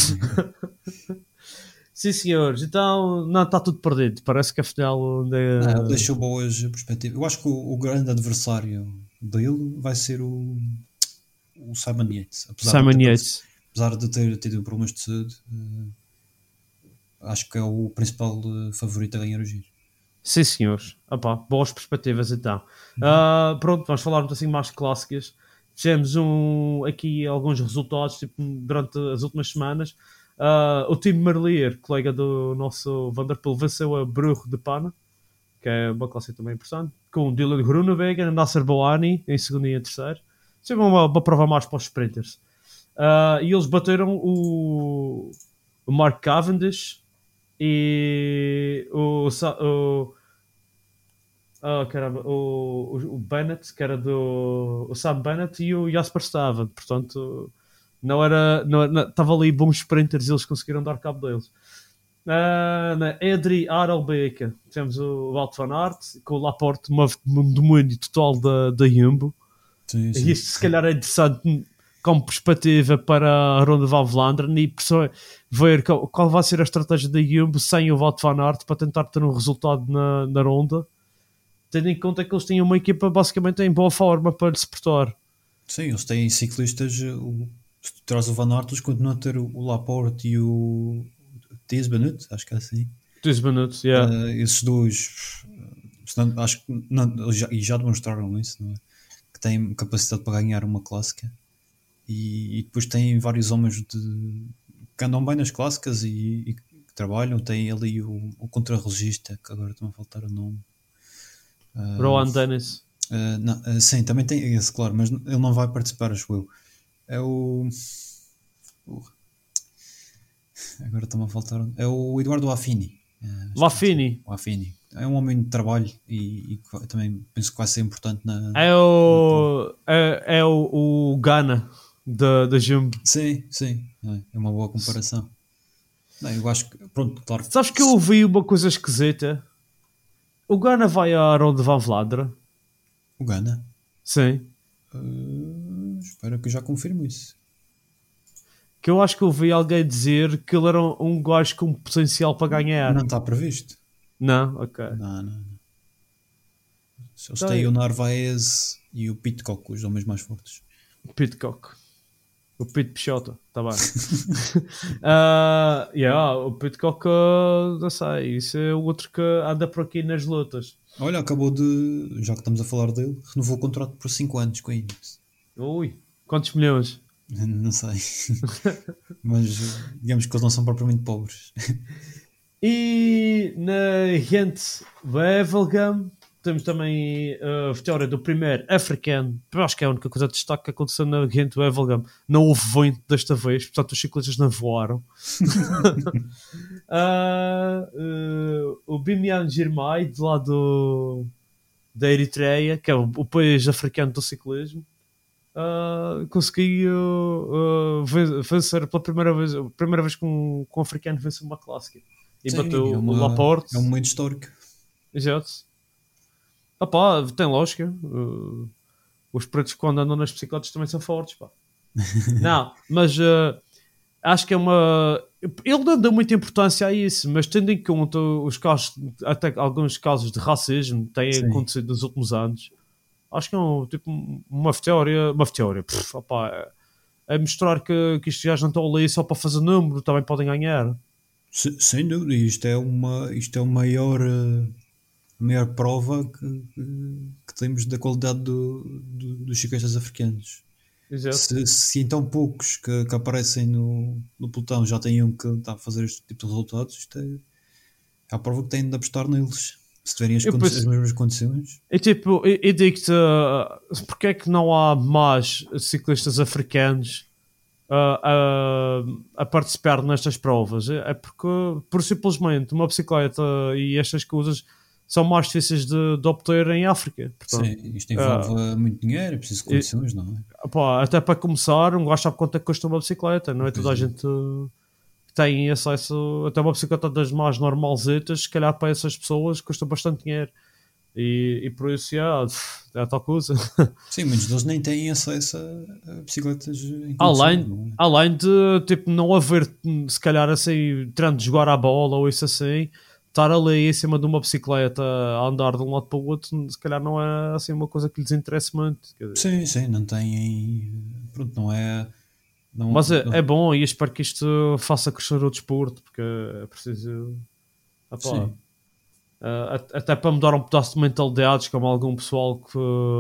Sim, senhores. Então, não está tudo perdido. Parece que afinal... Ele deixou boas perspectivas. Eu acho que o grande adversário dele vai ser o Simon Yates. Apesar de ter tido problemas de saúde, acho que é o principal favorito a ganhar o giro. Sim, senhores. Boas perspectivas, então. Pronto, vamos falar assim mais clássicas. Tivemos aqui alguns resultados durante as últimas semanas. O time Merlier, colega do nosso Van der Poel, venceu a Brugge de Pana, que é uma classe também interessante, com Dylan Groenewegen, Nasser Bouhanni em segundo e em terceiro. Isso é uma prova mais para os sprinters. E eles bateram o Mark Cavendish e o Bennett, que era o Sam Bennett, e o Jasper Staven. Portanto, estava ali bons sprinters e eles conseguiram dar cabo deles. Na Edri Aralbeca temos o Wout van Aert com o Laporte, um domínio total da Jumbo. Sim. E isto se calhar é interessante como perspectiva para a Ronde van Vlaanderen e ver qual vai ser a estratégia da Jumbo sem o Wout van Aert para tentar ter um resultado na ronda, tendo em conta que eles têm uma equipa basicamente em boa forma para se portar. Sim, eles têm ciclistas. Se tu traz o Van Aert, eles continuam a ter o Laporte e o Thies Benoit, acho que é assim. 2 minutos, yeah. Esses dois, acho que já demonstraram isso, não é? Que têm capacidade para ganhar uma clássica. E depois tem vários homens que andam bem nas clássicas e que trabalham. Tem ali o contrarregista, que agora estão a faltar o nome. Rowan Dennis. Sim, também tem esse, claro, mas ele não vai participar, acho eu. É o. Agora está-me a faltar. É o Eduardo Affini. Lafini. O Affini. É um homem de trabalho e também penso que vai ser importante na. É o Ghana da Jumbo. Sim. É uma boa comparação. Não, eu acho que. Pronto, claro. Sabes que eu ouvi uma coisa esquisita? O Ghana vai à Ronde van Vlaanderen? O Ghana? Sim. Espero que eu já confirme isso. Que eu acho que ouvi alguém dizer que ele era um gajo com potencial para ganhar. Não está previsto. Não? Ok. Não. Eles têm o Narvaez e o Pitcock, os homens mais fortes. Pitcock. O Pit Pichota, está bem. O Pitcock, não sei, isso é o outro que anda por aqui nas lutas. Olha, acabou de, já que estamos a falar dele, renovou o contrato por 5 anos com a Ineos. Ui, quantos milhões? Não sei. Mas digamos que eles não são propriamente pobres. E na Gent Wevelgem temos também a vitória do primeiro africano. Eu acho que é a única coisa de destaque que aconteceu na Gent Wevelgem. Não houve vento desta vez, portanto os ciclistas não voaram. O Bimian Girmay, de lá da Eritreia, que é o país africano do ciclismo, conseguiu vencer pela primeira vez que um africano venceu uma clássica. E bateu o Laporte. É um momento histórico. Exato. Tem lógica. Os pretos quando andam nas bicicletas também são fortes, pá. Não, mas acho que é uma... Ele não dá muita importância a isso, mas tendo em conta os casos, até alguns casos de racismo que têm acontecido nos últimos anos, acho que é uma vitória. É mostrar que estes gajos não estão ali só para fazer número, também podem ganhar. Sem dúvida, isto é a maior prova que temos da qualidade dos ciclistas africanos. Exato. Se então poucos que aparecem no pelotão já têm um que está a fazer este tipo de resultados, isto é a prova que têm de apostar neles. Se tiverem as mesmas condições. E tipo, eu digo-te, porque é que não há mais ciclistas africanos a participar nestas provas? É porque, por simplesmente, uma bicicleta e estas coisas são mais difíceis de obter em África. Portanto, sim, isto envolve muito dinheiro, é preciso de condições, não é? Até para começar, um gajo sabe quanto é que custa uma bicicleta, não é? Toda a gente tem acesso, até uma bicicleta das mais normalzetas, se calhar para essas pessoas custa bastante dinheiro. E por isso é tal coisa. Sim, muitos deles nem têm acesso a bicicletas em além de tipo, não haver, se calhar assim, treino de jogar à bola ou isso assim, estar ali em cima de uma bicicleta a andar de um lado para o outro, se calhar não é assim uma coisa que lhes interesse muito. Sim, não têm. Pronto, não é. Mas é bom e espero que isto faça crescer o desporto, porque é preciso. Até para mudar um pedaço de mentalidades, como algum pessoal que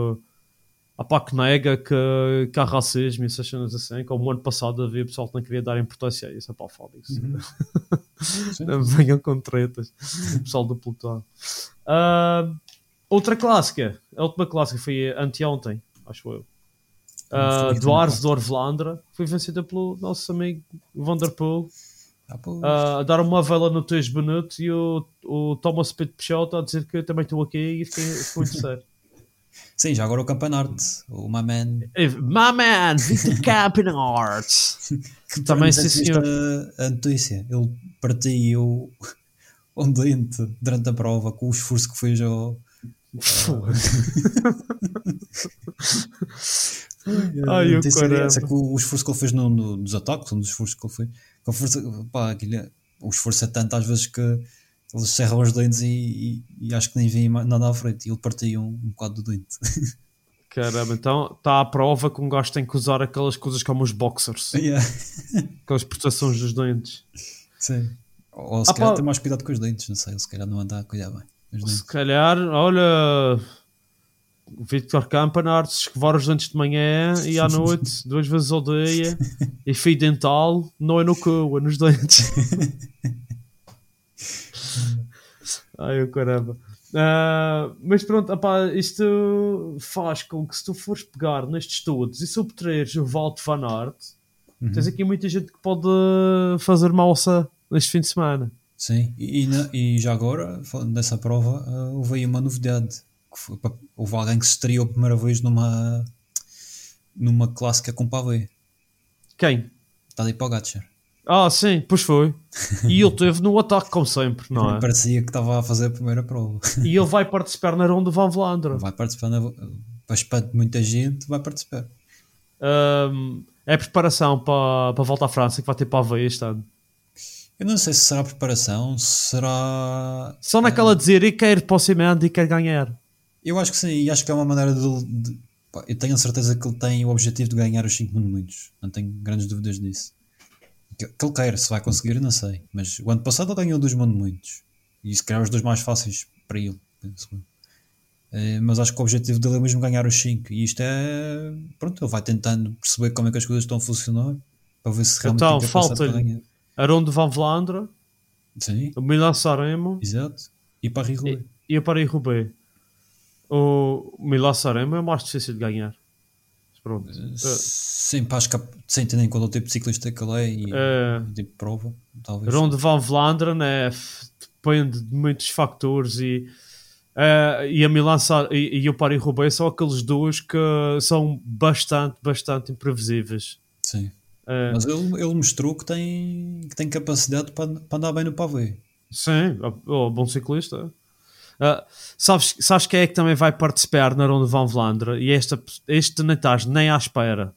nega que há racismo e essas cenas assim, como o ano passado havia pessoal que não queria dar importância a isso. Foda-se. Não venham com tretas, o pessoal do pelotão. Outra clássica, a última clássica foi anteontem, acho eu. Do Ars de Vlaanderen, foi vencida pelo nosso amigo Van der Poel. A dar uma vela no 3 minutos e o Thomas Pitt Pichot a dizer que também estou aqui e fiquei muito sério. Sim, já agora o campeonato, o My Man Victor Campeonato. Também sim, senhor. A notícia, ele partiu um dente durante a prova com o esforço que fez ao... Ai, o esforço que ele fez nos ataques, um dos esforços que ele fez, o esforço é tanto às vezes que eles cerram os dentes e acho que nem vem nada à frente e ele partiu um bocado do dente. Caramba, então está à prova que um gajo tem que usar aquelas coisas como os boxers, aquelas proteções dos dentes. Sim. Ou se calhar tem mais cuidado com os dentes, não sei. Se calhar não anda a cuidar bem. Os Se dentes. calhar, olha, o Victor Campanart escovar os dentes de manhã e à noite, 2 vezes ao dia, e fio dental, não é no cu, é nos dentes. Ai, o caramba. Mas pronto, opá, isto faz com que se tu fores pegar nestes estudos e subtraires o Wout van Aert, tens aqui muita gente que pode fazer malsa neste fim de semana. Sim, e já agora, falando dessa prova, houve aí uma novidade. Houve alguém que se estreou a primeira vez numa clássica com pavê. Quem? Tadej Pogacar. Sim, pois foi. E ele teve no ataque, como sempre, não é? Parecia que estava a fazer a primeira prova. E ele vai participar na Ronde van Vlaanderen. Vai participar, para espanto de muita gente, vai participar. É preparação para voltar à França, que vai ter pavê este ano. Eu não sei se será preparação, será... Só naquela dizer, e quer para o cimento e quer ganhar. Eu acho que sim, e acho que é uma maneira pá, eu tenho a certeza que ele tem o objetivo de ganhar os 5 monumentos. Não tenho grandes dúvidas disso. Que ele quer, se vai conseguir, eu não sei. Mas o ano passado ele ganhou 2 monumentos. E se calhar os 2 mais fáceis para ele, penso eu. Mas acho que o objetivo dele é mesmo ganhar os 5. E isto é... Pronto, ele vai tentando perceber como é que as coisas estão a funcionar, para ver se realmente Então, tem capacidade para falta-lhe ganhar. a Ronde van Vlaanderen, Sim, o Milan-San exato. E para Roubaix. e a Paris-Roubaix. O Milan-San é mais difícil de ganhar. Mas pronto. Sim, pá, acho que sem ter em conta o tipo de ciclista que ele é e o tipo de prova, talvez. Ronde van Vlaanderen depende de muitos fatores e a Milan e o Paris-Roubaix são aqueles dois que são bastante imprevisíveis. Sim. Mas ele mostrou que tem capacidade para andar bem no pavê. Sim, bom ciclista. Sabes quem é que também vai participar na Ronde van Vlaanderen? E este não estás nem à espera.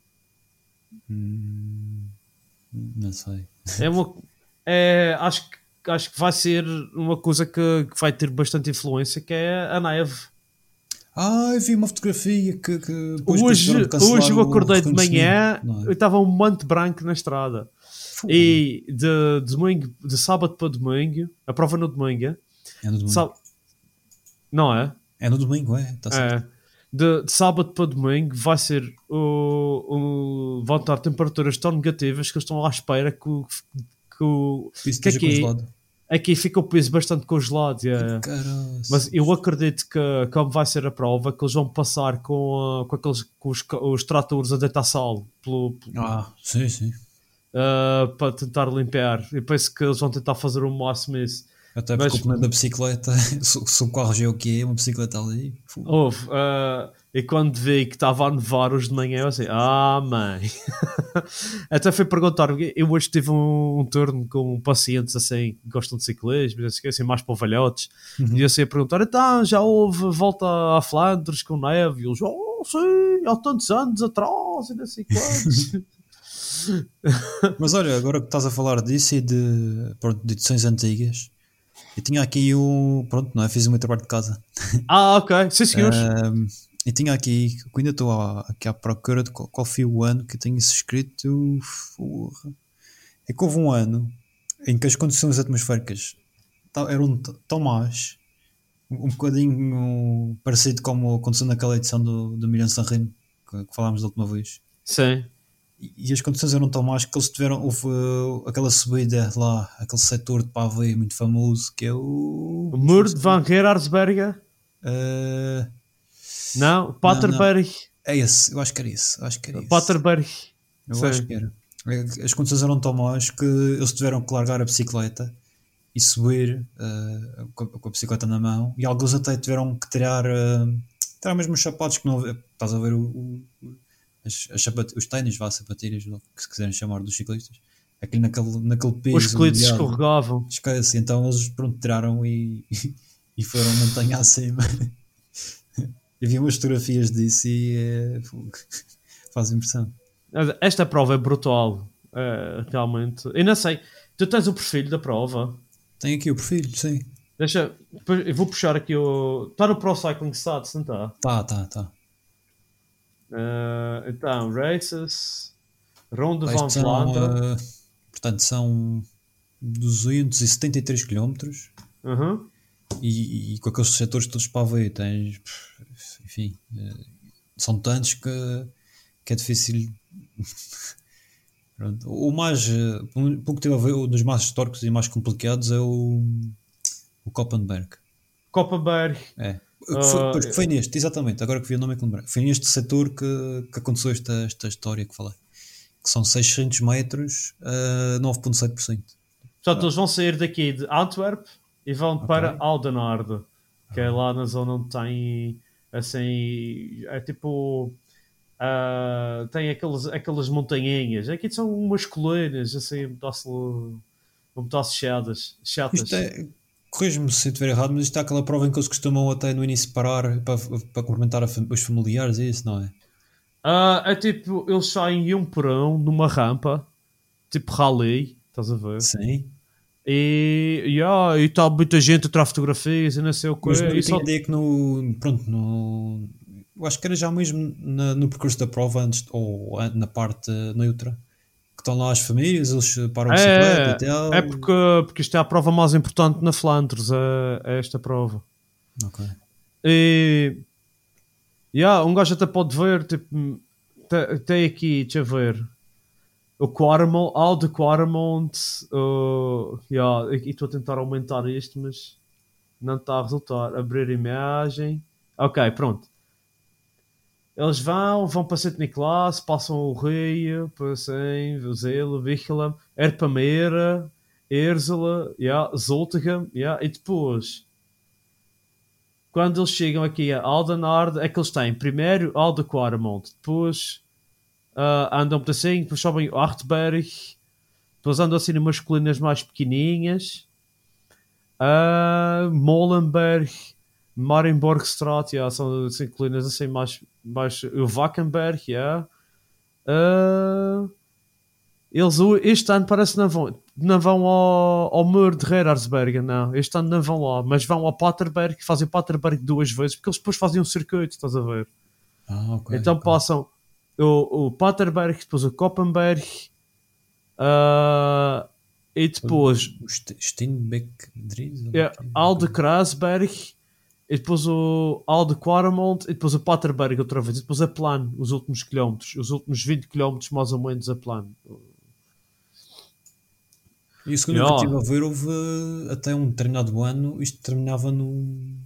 Não sei. Acho que vai ser uma coisa que vai ter bastante influência, que é a neve. Eu vi uma fotografia que Hoje eu acordei de manhã, é? eu estava um monte branco na estrada. E de sábado para domingo, a prova no domingo. É no domingo. Não é? É no domingo, é? Tá certo. De sábado para domingo vai ser vão estar temperaturas tão negativas que eles estão à espera que Esteja congelado. aqui fica o piso bastante congelado. Mas eu acredito que, como vai ser a prova, que eles vão passar com os tratores a deitar sal sim. para tentar limpar. Eu penso que eles vão tentar fazer o máximo isso. Até porque o pneu da bicicleta, se o carro já é o que é, uma bicicleta ali. E quando vi que estava a nevar hoje de manhã, eu assim, mãe. Até fui perguntar, eu hoje tive um turno com pacientes assim, que gostam de ciclismo, assim, mais para velhotes, e eu assim a perguntar, então já houve volta a Flandres com neve? E eles, sim, há tantos anos atrás, e não sei quantos. Mas olha, agora que estás a falar disso e de edições antigas, eu tinha aqui pronto, não é? Fiz o meu trabalho de casa. Ok, sim senhores. E tinha aqui, que ainda estou aqui à procura de qual foi o ano que eu tenho isso escrito. É que houve um ano em que as condições atmosféricas eram tão más, um bocadinho parecido como aconteceu naquela edição do Milan-San Remo que falámos da última vez. Sim. E as condições eram tão más que eles houve aquela subida lá, aquele setor de pavê muito famoso que é o Muro de Van Gerardsberger? Não, Paterberg. É esse, eu acho que era isso. Paterberg. Eu acho que era. As condições eram tão más que eles tiveram que largar a bicicleta e subir com a bicicleta na mão, e alguns até tiveram que tirar mesmo os sapatos, que não estás a ver os ténis, sapatilhas, que se quiserem chamar, dos ciclistas, aqui naquele piso. Os colitos escorregavam. Esquece, então eles tiraram e foram montanha acima. Eu vi umas fotografias disso e faz impressão. Esta prova é brutal, realmente. Eu não sei, tu tens o perfil da prova? Tenho aqui o perfil, sim. Eu vou puxar aqui está no Pro Cycling Stats, não está? Tá. Então, Races, Ronde van Vlaanderen. Portanto, são 273 km Uhum. e com aqueles setores todos para ver, tens, enfim, são tantos que é difícil. Pronto. O mais, pelo que tive a ver, um dos mais históricos e mais complicados é o Koppenberg. Koppenberg. É. Pois, foi neste, exatamente, agora que vi o nome é que lembrei. Foi neste setor que aconteceu esta história que falei. Que são 600 metros a 9,7%. Portanto, eles vão sair daqui de Antwerp e vão para Oudenaarde, que é lá na zona onde tem, assim, é tipo... tem aquelas montanhinhas. Aqui são umas colinas, assim, um pedaço chatas. Isto é, corrijo-me se estiver errado, mas isto é aquela prova em que eles costumam até no início parar para cumprimentar os familiares, é isso, não é? É tipo, eles saem um por um numa rampa, tipo rally, estás a ver? Sim. E está muita gente a tirar fotografias e não sei o que. Mas eu tinha ideia que eu acho que era já mesmo no percurso da prova, antes, ou na parte neutra, que estão lá as famílias, eles param a bicicleta e tal. É porque isto é a prova mais importante na Flandres, é esta prova. Ok. E um gajo até pode ver, tipo, tem aqui, deixa eu ver, o Quaremont, Alde Quaremont, e estou a tentar aumentar isto, mas não está a resultar. Abrir imagem. Ok, pronto. Eles vão para Sint Niklaas, passam o Rio, passam Vizela, Wichelen, Erpamera, Erzela, Zoltegem, e depois, quando eles chegam aqui a Oudenaarde, é que eles têm primeiro Alde Quaremont, depois andam por assim, depois sobem o Artberg, depois andam assim umas colinas mais pequenininhas, Molenberg, Marienborgstraat, são assim, colinas assim mais o Wackenberg, eles este ano parece que não vão ao muro de Gerardsbergen, não, este ano não vão lá, mas vão ao Paterberg, fazem o Paterberg 2 vezes, porque eles depois fazem um circuito, estás a ver? Okay, então passam o Paterberg, depois o Koppenberg, e depois o Steenbeck Dries, Alde Krasberg, e depois o Alde Quaremont, e depois o Paterberg outra vez, e depois a plano, os últimos quilómetros, os últimos 20 quilómetros mais ou menos a plano. E o segundo que eu estive a ver, houve até um determinado ano, isto terminava no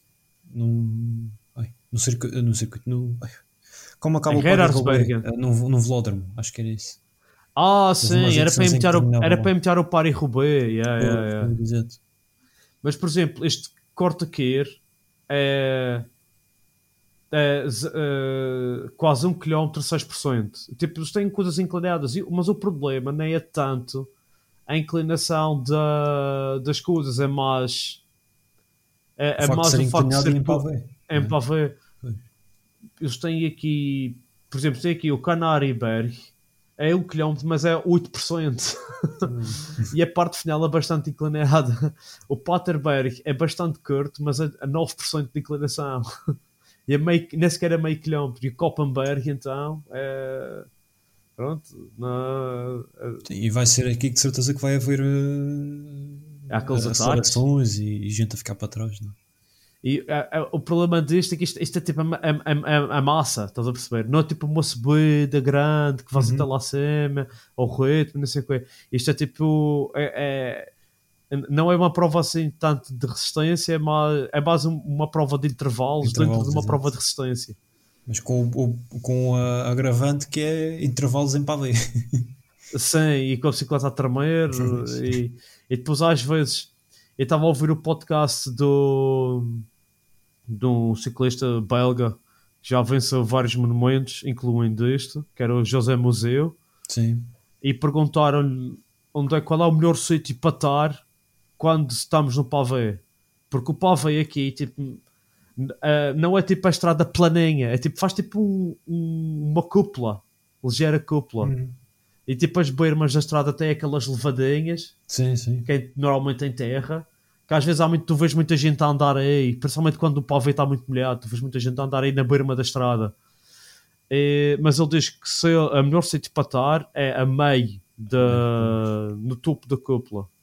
circuito, como acaba o Gerardsbergen. No velódromo, acho que era isso. Sim, era para imitar o Paris-Roubaix. Mas, por exemplo, este Korte-Keer é quase 1 km 6%. Tipo, eles têm coisas inclinadas, mas o problema nem é tanto a inclinação das coisas, é mais o facto de ser em pavê. Eles têm aqui, por exemplo, tem aqui o Canarieberg, é 1 km, mas é 8%. E a parte final é bastante inclinada. O Paterberg é bastante curto, mas é 9% de inclinação. E nem sequer é meio quilómetro. E o Koppenberg, então, é... Pronto. E vai ser aqui que de certeza que vai haver aqueles acelerações e gente a ficar para trás, não? E o problema disto é que isto é tipo a massa, estás a perceber? Não é tipo uma subida grande que vais até lá acima, ou ritmo, não sei o quê. Isto é tipo... não é uma prova assim tanto de resistência, é mais uma prova de intervalos dentro de uma prova de resistência. Mas com a agravante que é intervalos em pavê. Sim, e com a bicicleta a tremer. e depois às vezes eu estava a ouvir o podcast de um ciclista belga que já venceu vários monumentos, incluindo este, que era o José Museu. Sim. E perguntaram-lhe qual é o melhor sítio para estar quando estamos no pavê. Porque o pavê aqui, tipo, não é tipo a estrada planinha, é tipo, faz tipo uma cúpula, ligeira cúpula. E tipo as bermas da estrada têm aquelas levadinhas, sim. que normalmente em terra, que às vezes tu vês muita gente a andar aí, principalmente quando o pavê está muito molhado, tu vês muita gente a andar aí na berma da estrada. Mas ele diz que a melhor sítio para estar é a meio no topo da cúpula.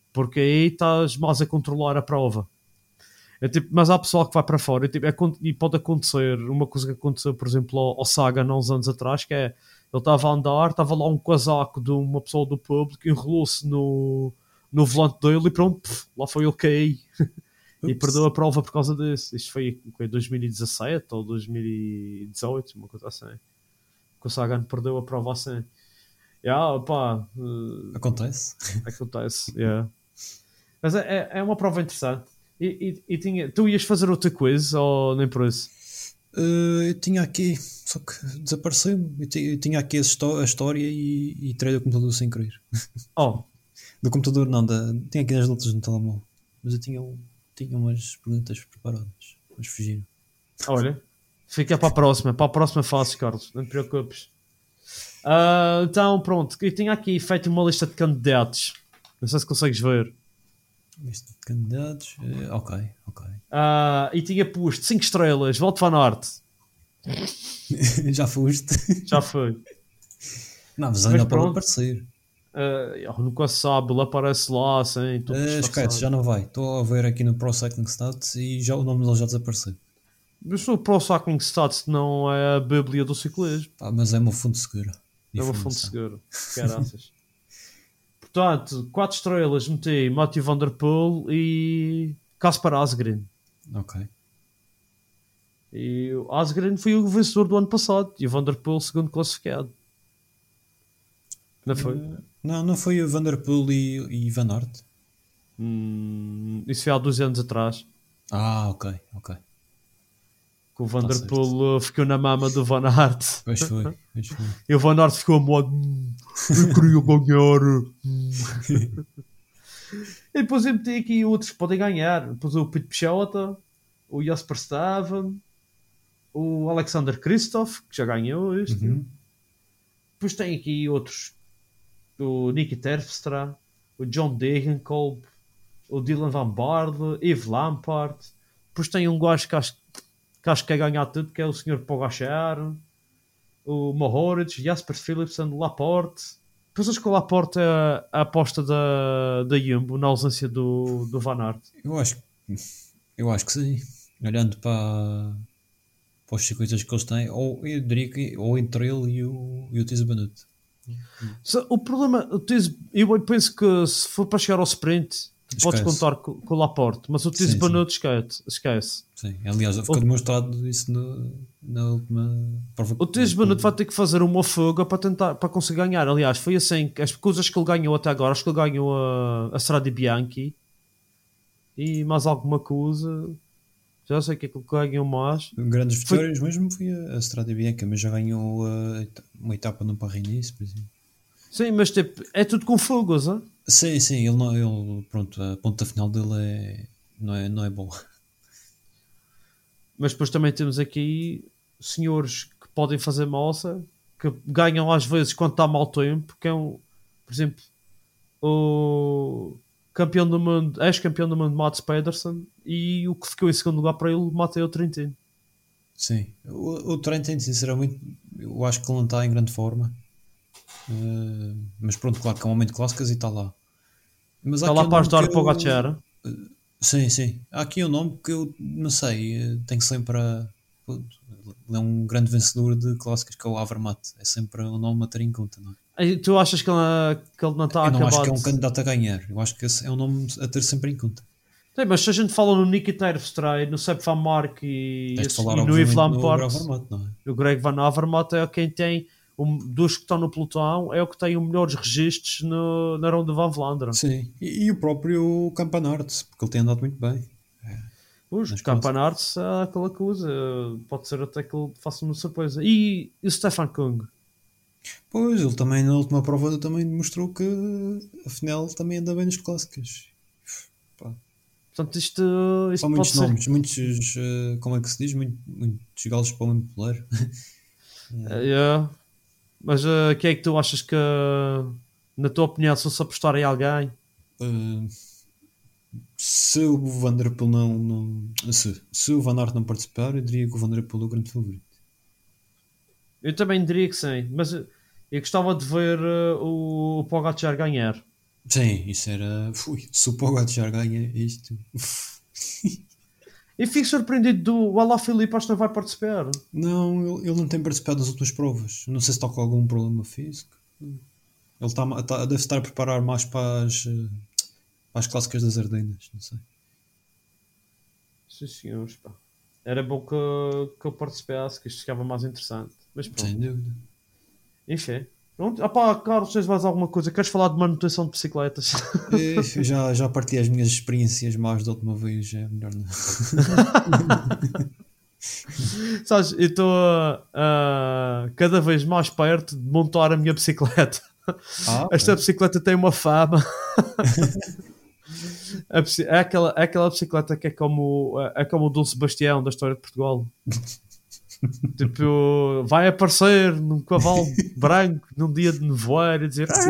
porque aí estás mais a controlar a prova. É tipo, mas há pessoal que vai para fora e, tipo, e pode acontecer uma coisa que aconteceu, por exemplo, ao Sagan há uns anos atrás, que é, ele estava a andar, estava lá um casaco de uma pessoa do público, enrolou-se no volante dele e pronto, lá foi ele cair e perdeu a prova por causa disso. Isto foi em 2017 ou 2018, uma coisa assim, que o Sagan perdeu a prova assim. Pá, Acontece. acontece, yeah. Mas é uma prova interessante. Tu ias fazer outro quiz ou nem por isso? Eu tinha aqui, só que desapareceu-me. Eu tinha aqui a história e tirei do computador sem querer. Oh, Do computador não, tinha aqui as notas no telemóvel. Mas eu tinha umas perguntas preparadas, mas fugiram. olha, fica para a próxima fase, Carlos, não te preocupes. Então pronto, eu tinha aqui feito uma lista de candidatos, não sei se consegues ver. Lista de candidatos. Ok. E tinha posto 5 estrelas, Wout van Aert, Já foste. já foi. Não, mas ainda pode pronto. aparecer. Nunca se sabe, ele aparece lá assim, tudo Esquece, disfarçado. já não vai. Estou a ver aqui no Pro Cycling Stats e já o nome dele já desapareceu. Mas o Pro Cycling Stats não é a bíblia do ciclismo, Mas é uma fonte segura. é uma fonte segura, caraças. Portanto, 4 estrelas meti Mathieu Van Der Poel e Kaspar Asgreen. Ok. E o Asgreen foi o vencedor do ano passado e o Van Der Poel segundo classificado. Não foi? Não foi o Van Der Poel e Van Aert? Isso foi há 2 anos atrás. Ok. Que o Van Tá Der certo. Poel ficou na mama do Van Aert. Pois foi. E o Van Aert ficou a modo eu queria ganhar. E depois eu meti aqui outros que podem ganhar. Depois o Pete Pichota, o Jasper Staven, o Alexander Kristoff, que já ganhou isto. Depois tem aqui outros, o Nicky Terpstra, o John Degenkolb, o Dylan Van Baarle, Yves Lampaert. Depois tem um gajo que acho que quer ganhar tudo, que é o Sr. Pogacar, o Mohoric, Jasper Philipsen, Laporte. Depois acho que o Laporte é a aposta da Jumbo na ausência do Van Aert. Eu acho que sim. Olhando para os circuitos que eles têm, ou eu diria que ou entre ele e o Tiz Benut. O problema, eu penso que se for para chegar ao sprint, podes contar com o Laporte, mas o Tiz Benut esquece. Sim, aliás, ficou demonstrado isso na última prova. O Tiz Benut vai ter que fazer uma fuga para conseguir ganhar. Aliás, foi assim, as coisas que ele ganhou até agora, acho que ele ganhou a Strade Bianchi e mais alguma coisa. Já sei que é que ele ganhou mais. Grandes vitórias mesmo foi a Strade Bianca, mas já ganhou uma etapa no Paris-Nice, por exemplo. Sim, mas tipo, é tudo com fogos, hein? Sim, ele pronto, a ponta final dele não é boa. Mas depois também temos aqui senhores que podem fazer moça, que ganham às vezes quando está mau tempo, que é por exemplo, o campeão do mundo, ex-campeão do mundo Mats Pedersen, e o que ficou em segundo lugar para ele, Matteo Trentin. Sim, o Trentin, sinceramente, eu acho que ele não está em grande forma. Mas pronto, claro que é um momento de clássicas e está lá. Mas Está lá para ajudar o Pogacar. Sim. Há aqui um nome que eu não sei, tenho sempre ele é um grande vencedor de clássicas, que é o Avermaet. É sempre um nome a ter em conta, não é? E tu achas que ele não está Eu não acabado? acho que é um candidato a ganhar. Eu acho que esse é um nome a ter sempre em conta. Sim, mas se a gente fala no Nicky Terpstra, no Sepp Van Mark e no Yves Lampaert, o Greg Van Avermaet é quem tem dos que estão no pelotão, é o que tem os melhores registros na Ronde van Vlaanderen. Sim, e o próprio Campanart, porque ele tem andado muito bem. Os Campanarts é aquela coisa, pode ser até que ele faça uma surpresa. E o Stefan Kung? Pois, ele também na última prova também demonstrou que afinal também anda bem nas clássicas. Portanto, isto são muitos nomes, muitos, como é que se diz? Muitos galos para o mesmo poleiro. Mas quem é que tu achas que, na tua opinião, se fosse apostar em alguém? Se o Van Der Poel se o Van Aert não participar, eu diria que o Van Der Poel é o grande favorito. Eu também diria que sim, mas eu gostava de ver o Pogacar ganhar. Sim, isso era. Se o Pogacar ganha isto. E fico surpreendido do Alá Filipe, acho que não vai participar. Não, ele não tem participado das últimas provas. Não sei se está com algum problema físico. Ele deve estar a preparar mais para as clássicas das Ardenas. Não sei. Sim, senhores, pá. Era bom que eu participasse, que isto ficava mais interessante. Mas pronto, Sem dúvida. enfim. Pronto. Ah pá, Carlos, tens mais alguma coisa? Queres falar de manutenção de bicicletas? Eu já partilhei as minhas experiências mais da última vez. É melhor não. Sabes, eu estou cada vez mais perto de montar a minha bicicleta. Esta bicicleta tem uma fama. É aquela bicicleta que é como o Dom Sebastião da história de Portugal. Tipo, vai aparecer num cavalo branco num dia de nevoeiro e dizer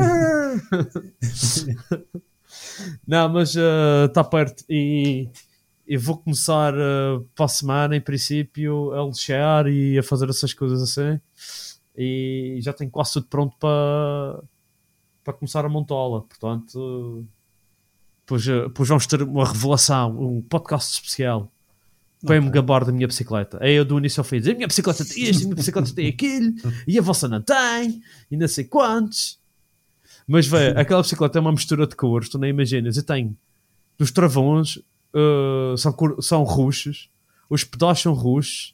não, mas está perto e vou começar para a semana em princípio a lixar e a fazer essas coisas assim, e já tenho quase tudo pronto para começar a montá-la. Portanto, depois vamos ter uma revelação, um podcast especial para me gabar da minha bicicleta. Aí eu do início ao fim dizer: a minha bicicleta tem isto, a minha bicicleta tem aquilo, e a vossa não tem, e não sei quantos. Mas vê, aquela bicicleta é uma mistura de cores, tu nem imaginas. Eu tenho dos travões, são roxos, os pedais são roxos,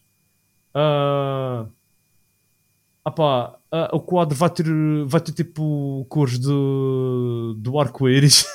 o quadro vai ter tipo cores do arco-íris.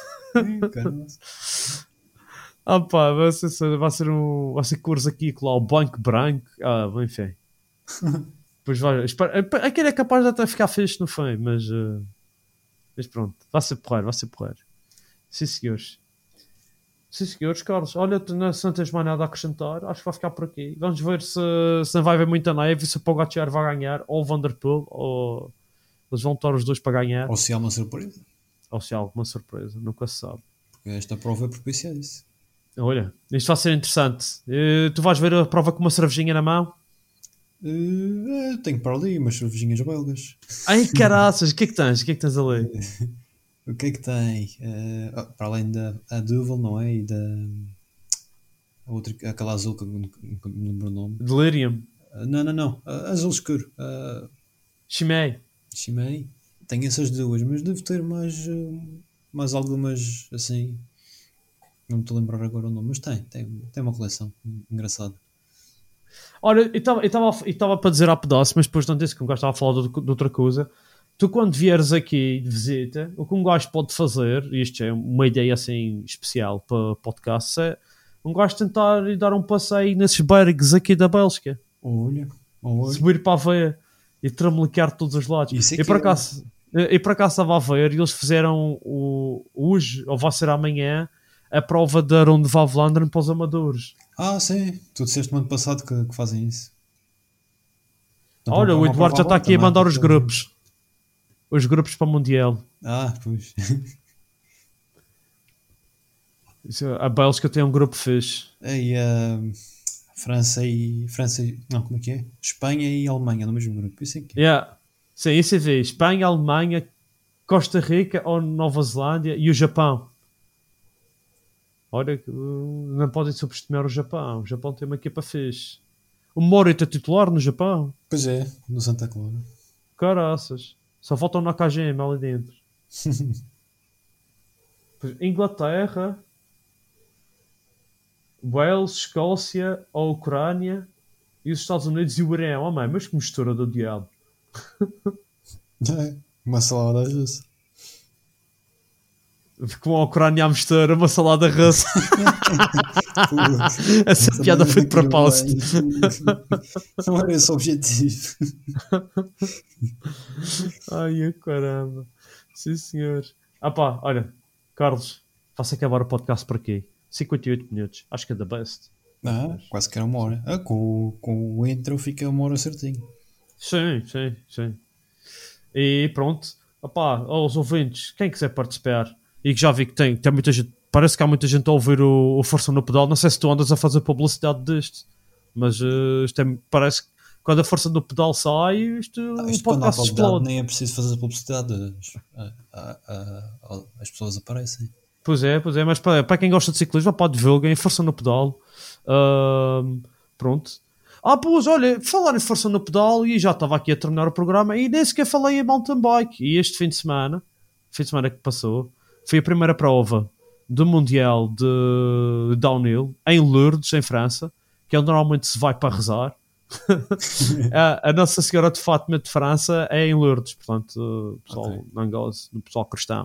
Vai ser cores aqui, lá, o branco, enfim. Depois aquele é capaz de até ficar fixe no fim, mas pronto, vai ser porreiro. Sim, senhores, Carlos. Olha, tu não tens mais nada a acrescentar, acho que vai ficar por aqui. Vamos ver se não vai haver muita neve, se o Pogacar vai ganhar, ou o Van der Poel, ou eles vão estar os dois para ganhar. Ou se há uma surpresa. Ou se há alguma surpresa, nunca se sabe. Porque esta prova é propícia a isso. Olha, isto vai ser interessante. Tu vais ver a prova com uma cervejinha na mão? Tenho para ali umas cervejinhas belgas. Ai, caraças, o que é que tens ali? O que é que tem? Para além da Duvel, não é? E da outra, aquela azul que eu não me lembro o nome. Delirium. Não. Azul escuro. Chimay. Tenho essas duas, mas devo ter mais algumas assim. Não me estou a lembrar agora o nome, mas tem uma coleção engraçada. Olha, eu estava para dizer a pedaço, mas depois não disse que um gajo estava a falar de outra coisa. Tu, quando vieres aqui de visita, o que um gajo pode fazer, e isto é uma ideia assim especial para podcast, é um gajo tentar ir dar um passeio nesses bergs aqui da Bélgica. Olha. Subir para a veia e tramelicar todos os lados. E por acaso estava a ver, e eles fizeram hoje, ou vai ser amanhã, a prova da Ronde van Vlaanderen para os amadores. Sim. Tu disseste no ano passado que fazem isso. Então, olha, o Eduardo já está aqui a mandar os grupos. Os grupos para o Mundial. Pois. A Bélgica tem um grupo fixe. E França, não, como é que é? Espanha e Alemanha no mesmo grupo. Isso é que é. Sim, isso é ver. Espanha, Alemanha, Costa Rica ou Nova Zelândia e o Japão. Olha, não podem subestimar o Japão. O Japão tem uma equipa fixe. O Morita é titular no Japão. Pois é, no Santa Clara. Caraças. Só faltam na KGM ali dentro. Inglaterra, Wales, Escócia, a Ucrânia e os Estados Unidos e o Irão. Oh, mãe, mas que mistura do diabo. Uma salada russa. Com a Ucrânia a mistura, uma salada russa. Essa piada foi de propósito. Não era esse o objetivo. Ai, caramba. Sim, senhor. Olha, Carlos, faço acabar o podcast por aqui. 58 minutos. Acho que é the best. Quase que era uma hora. Com o intro fica uma hora certinho. Sim. E pronto. Aos ouvintes, quem quiser participar e que já vi que tem muita gente, parece que há muita gente a ouvir o Força no Pedal. Não sei se tu andas a fazer publicidade disto, mas parece quando a força do pedal sai, isto Isto o quando há podcast qualidade explode. nem é preciso fazer publicidade, as pessoas aparecem. Pois é, mas para quem gosta de ciclismo, pode divulguem, força no pedal. Pronto. Pois, olha, falar em força no pedal, e já estava aqui a terminar o programa, e nem sequer falei em mountain bike. E este fim de semana que passou, foi a primeira prova do Mundial de Downhill, em Lourdes, em França, que é onde normalmente se vai para rezar. A Nossa Senhora de Fátima de França é em Lourdes, portanto, o pessoal não goza, o pessoal cristão.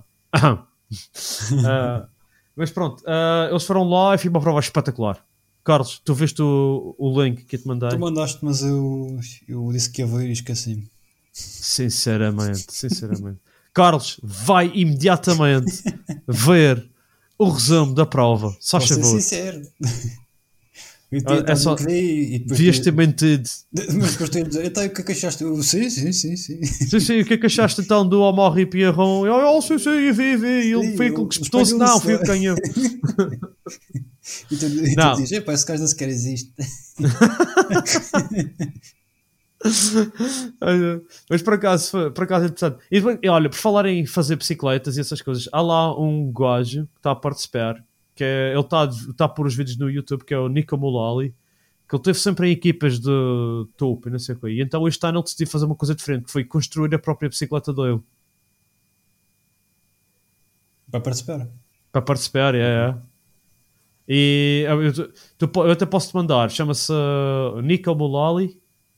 Mas pronto, eles foram lá e foi uma prova espetacular. Carlos, tu viste o link que eu te mandei? Tu mandaste, mas eu disse que ia ver e esqueci-me. Sinceramente. Carlos, vai imediatamente ver o resumo da prova. Só Vou ser favor. sincero. É só... Devias ter mentido. Mas depois tenho a dizer, então o que é que achaste? Sim. Sim, o que é que achaste então do Omar Pierron? Sim, vi. Ele foi aquilo que espetou-se. Não, foi o que ganhou. E tu dizes, esse gajo não sequer existe. Mas por acaso é interessante. E olha, por falar em fazer bicicletas e essas coisas, há lá um gajo que está a participar, que ele está a pôr os vídeos no YouTube, que é o Nico Mulally, que ele teve sempre em equipas de topo e não sei o quê. E então este ano ele decidiu fazer uma coisa diferente, que foi construir a própria bicicleta dele. Para participar, é. E eu até posso te mandar, chama-se Nico Mulally,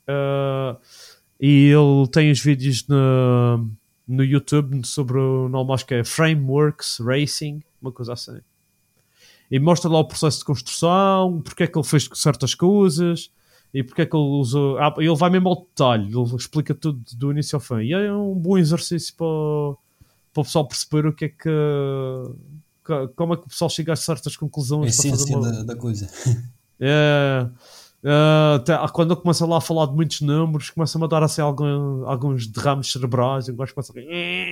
e ele tem os vídeos no YouTube sobre o nome, acho que é Frameworks Racing, uma coisa assim. E mostra lá o processo de construção, porque é que ele fez certas coisas e porque é que ele usou. Ele vai mesmo ao detalhe, ele explica tudo do início ao fim. E é um bom exercício para o pessoal perceber o que é que. Como é que o pessoal chega a certas conclusões. A essência da coisa. Quando eu começo lá a falar de muitos números, começa-me a dar assim alguns derrames cerebrais. Eu gosto de começar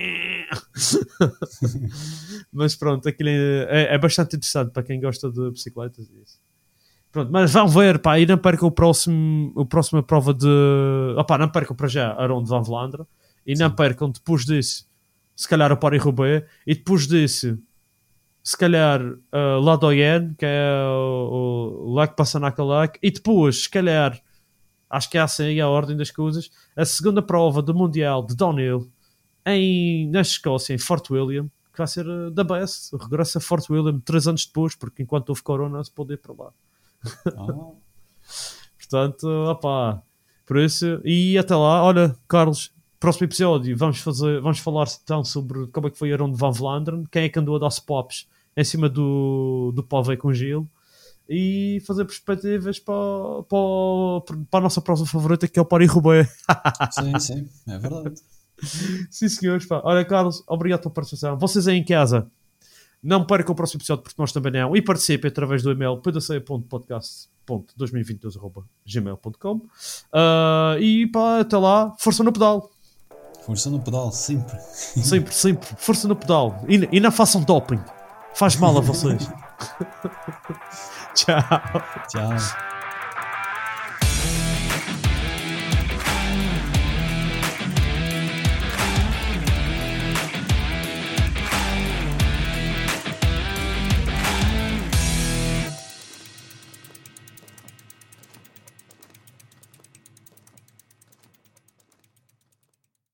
mas pronto, aquilo é bastante interessante para quem gosta de bicicletas e isso. Pronto, mas vão ver, pá, e não percam a próxima prova de... não percam para já a Ronde van Vlaanderen, e não percam depois disso se calhar o Paris-Roubaix, e depois disso se calhar La Doyenne, que é o Lac Passanac, e depois se calhar, acho que é assim a ordem das coisas, a segunda prova do Mundial de Downhill na Escócia, em Fort William, que vai ser da best. Regressa a Fort William 3 anos depois, porque enquanto houve corona não se pode ir para lá. Portanto, por isso, e até lá, olha, Carlos, próximo episódio vamos falar então sobre como é que foi a Ronde van Vlaanderen, quem é que andou a dar pops em cima do pavé com gelo, e fazer perspectivas para a nossa próxima favorita, que é o Paris-Roubaix. Sim, é verdade. Sim, senhores. Olha, Carlos, obrigado pela participação. Vocês aí em casa, não percam o próximo episódio, porque nós também não, e participem através do e-mail pdc.podcast.2022@gmail.com. E até lá, força no pedal. Força no pedal, sempre. Sempre, força no pedal. E não façam doping, faz mal a vocês. Tchau.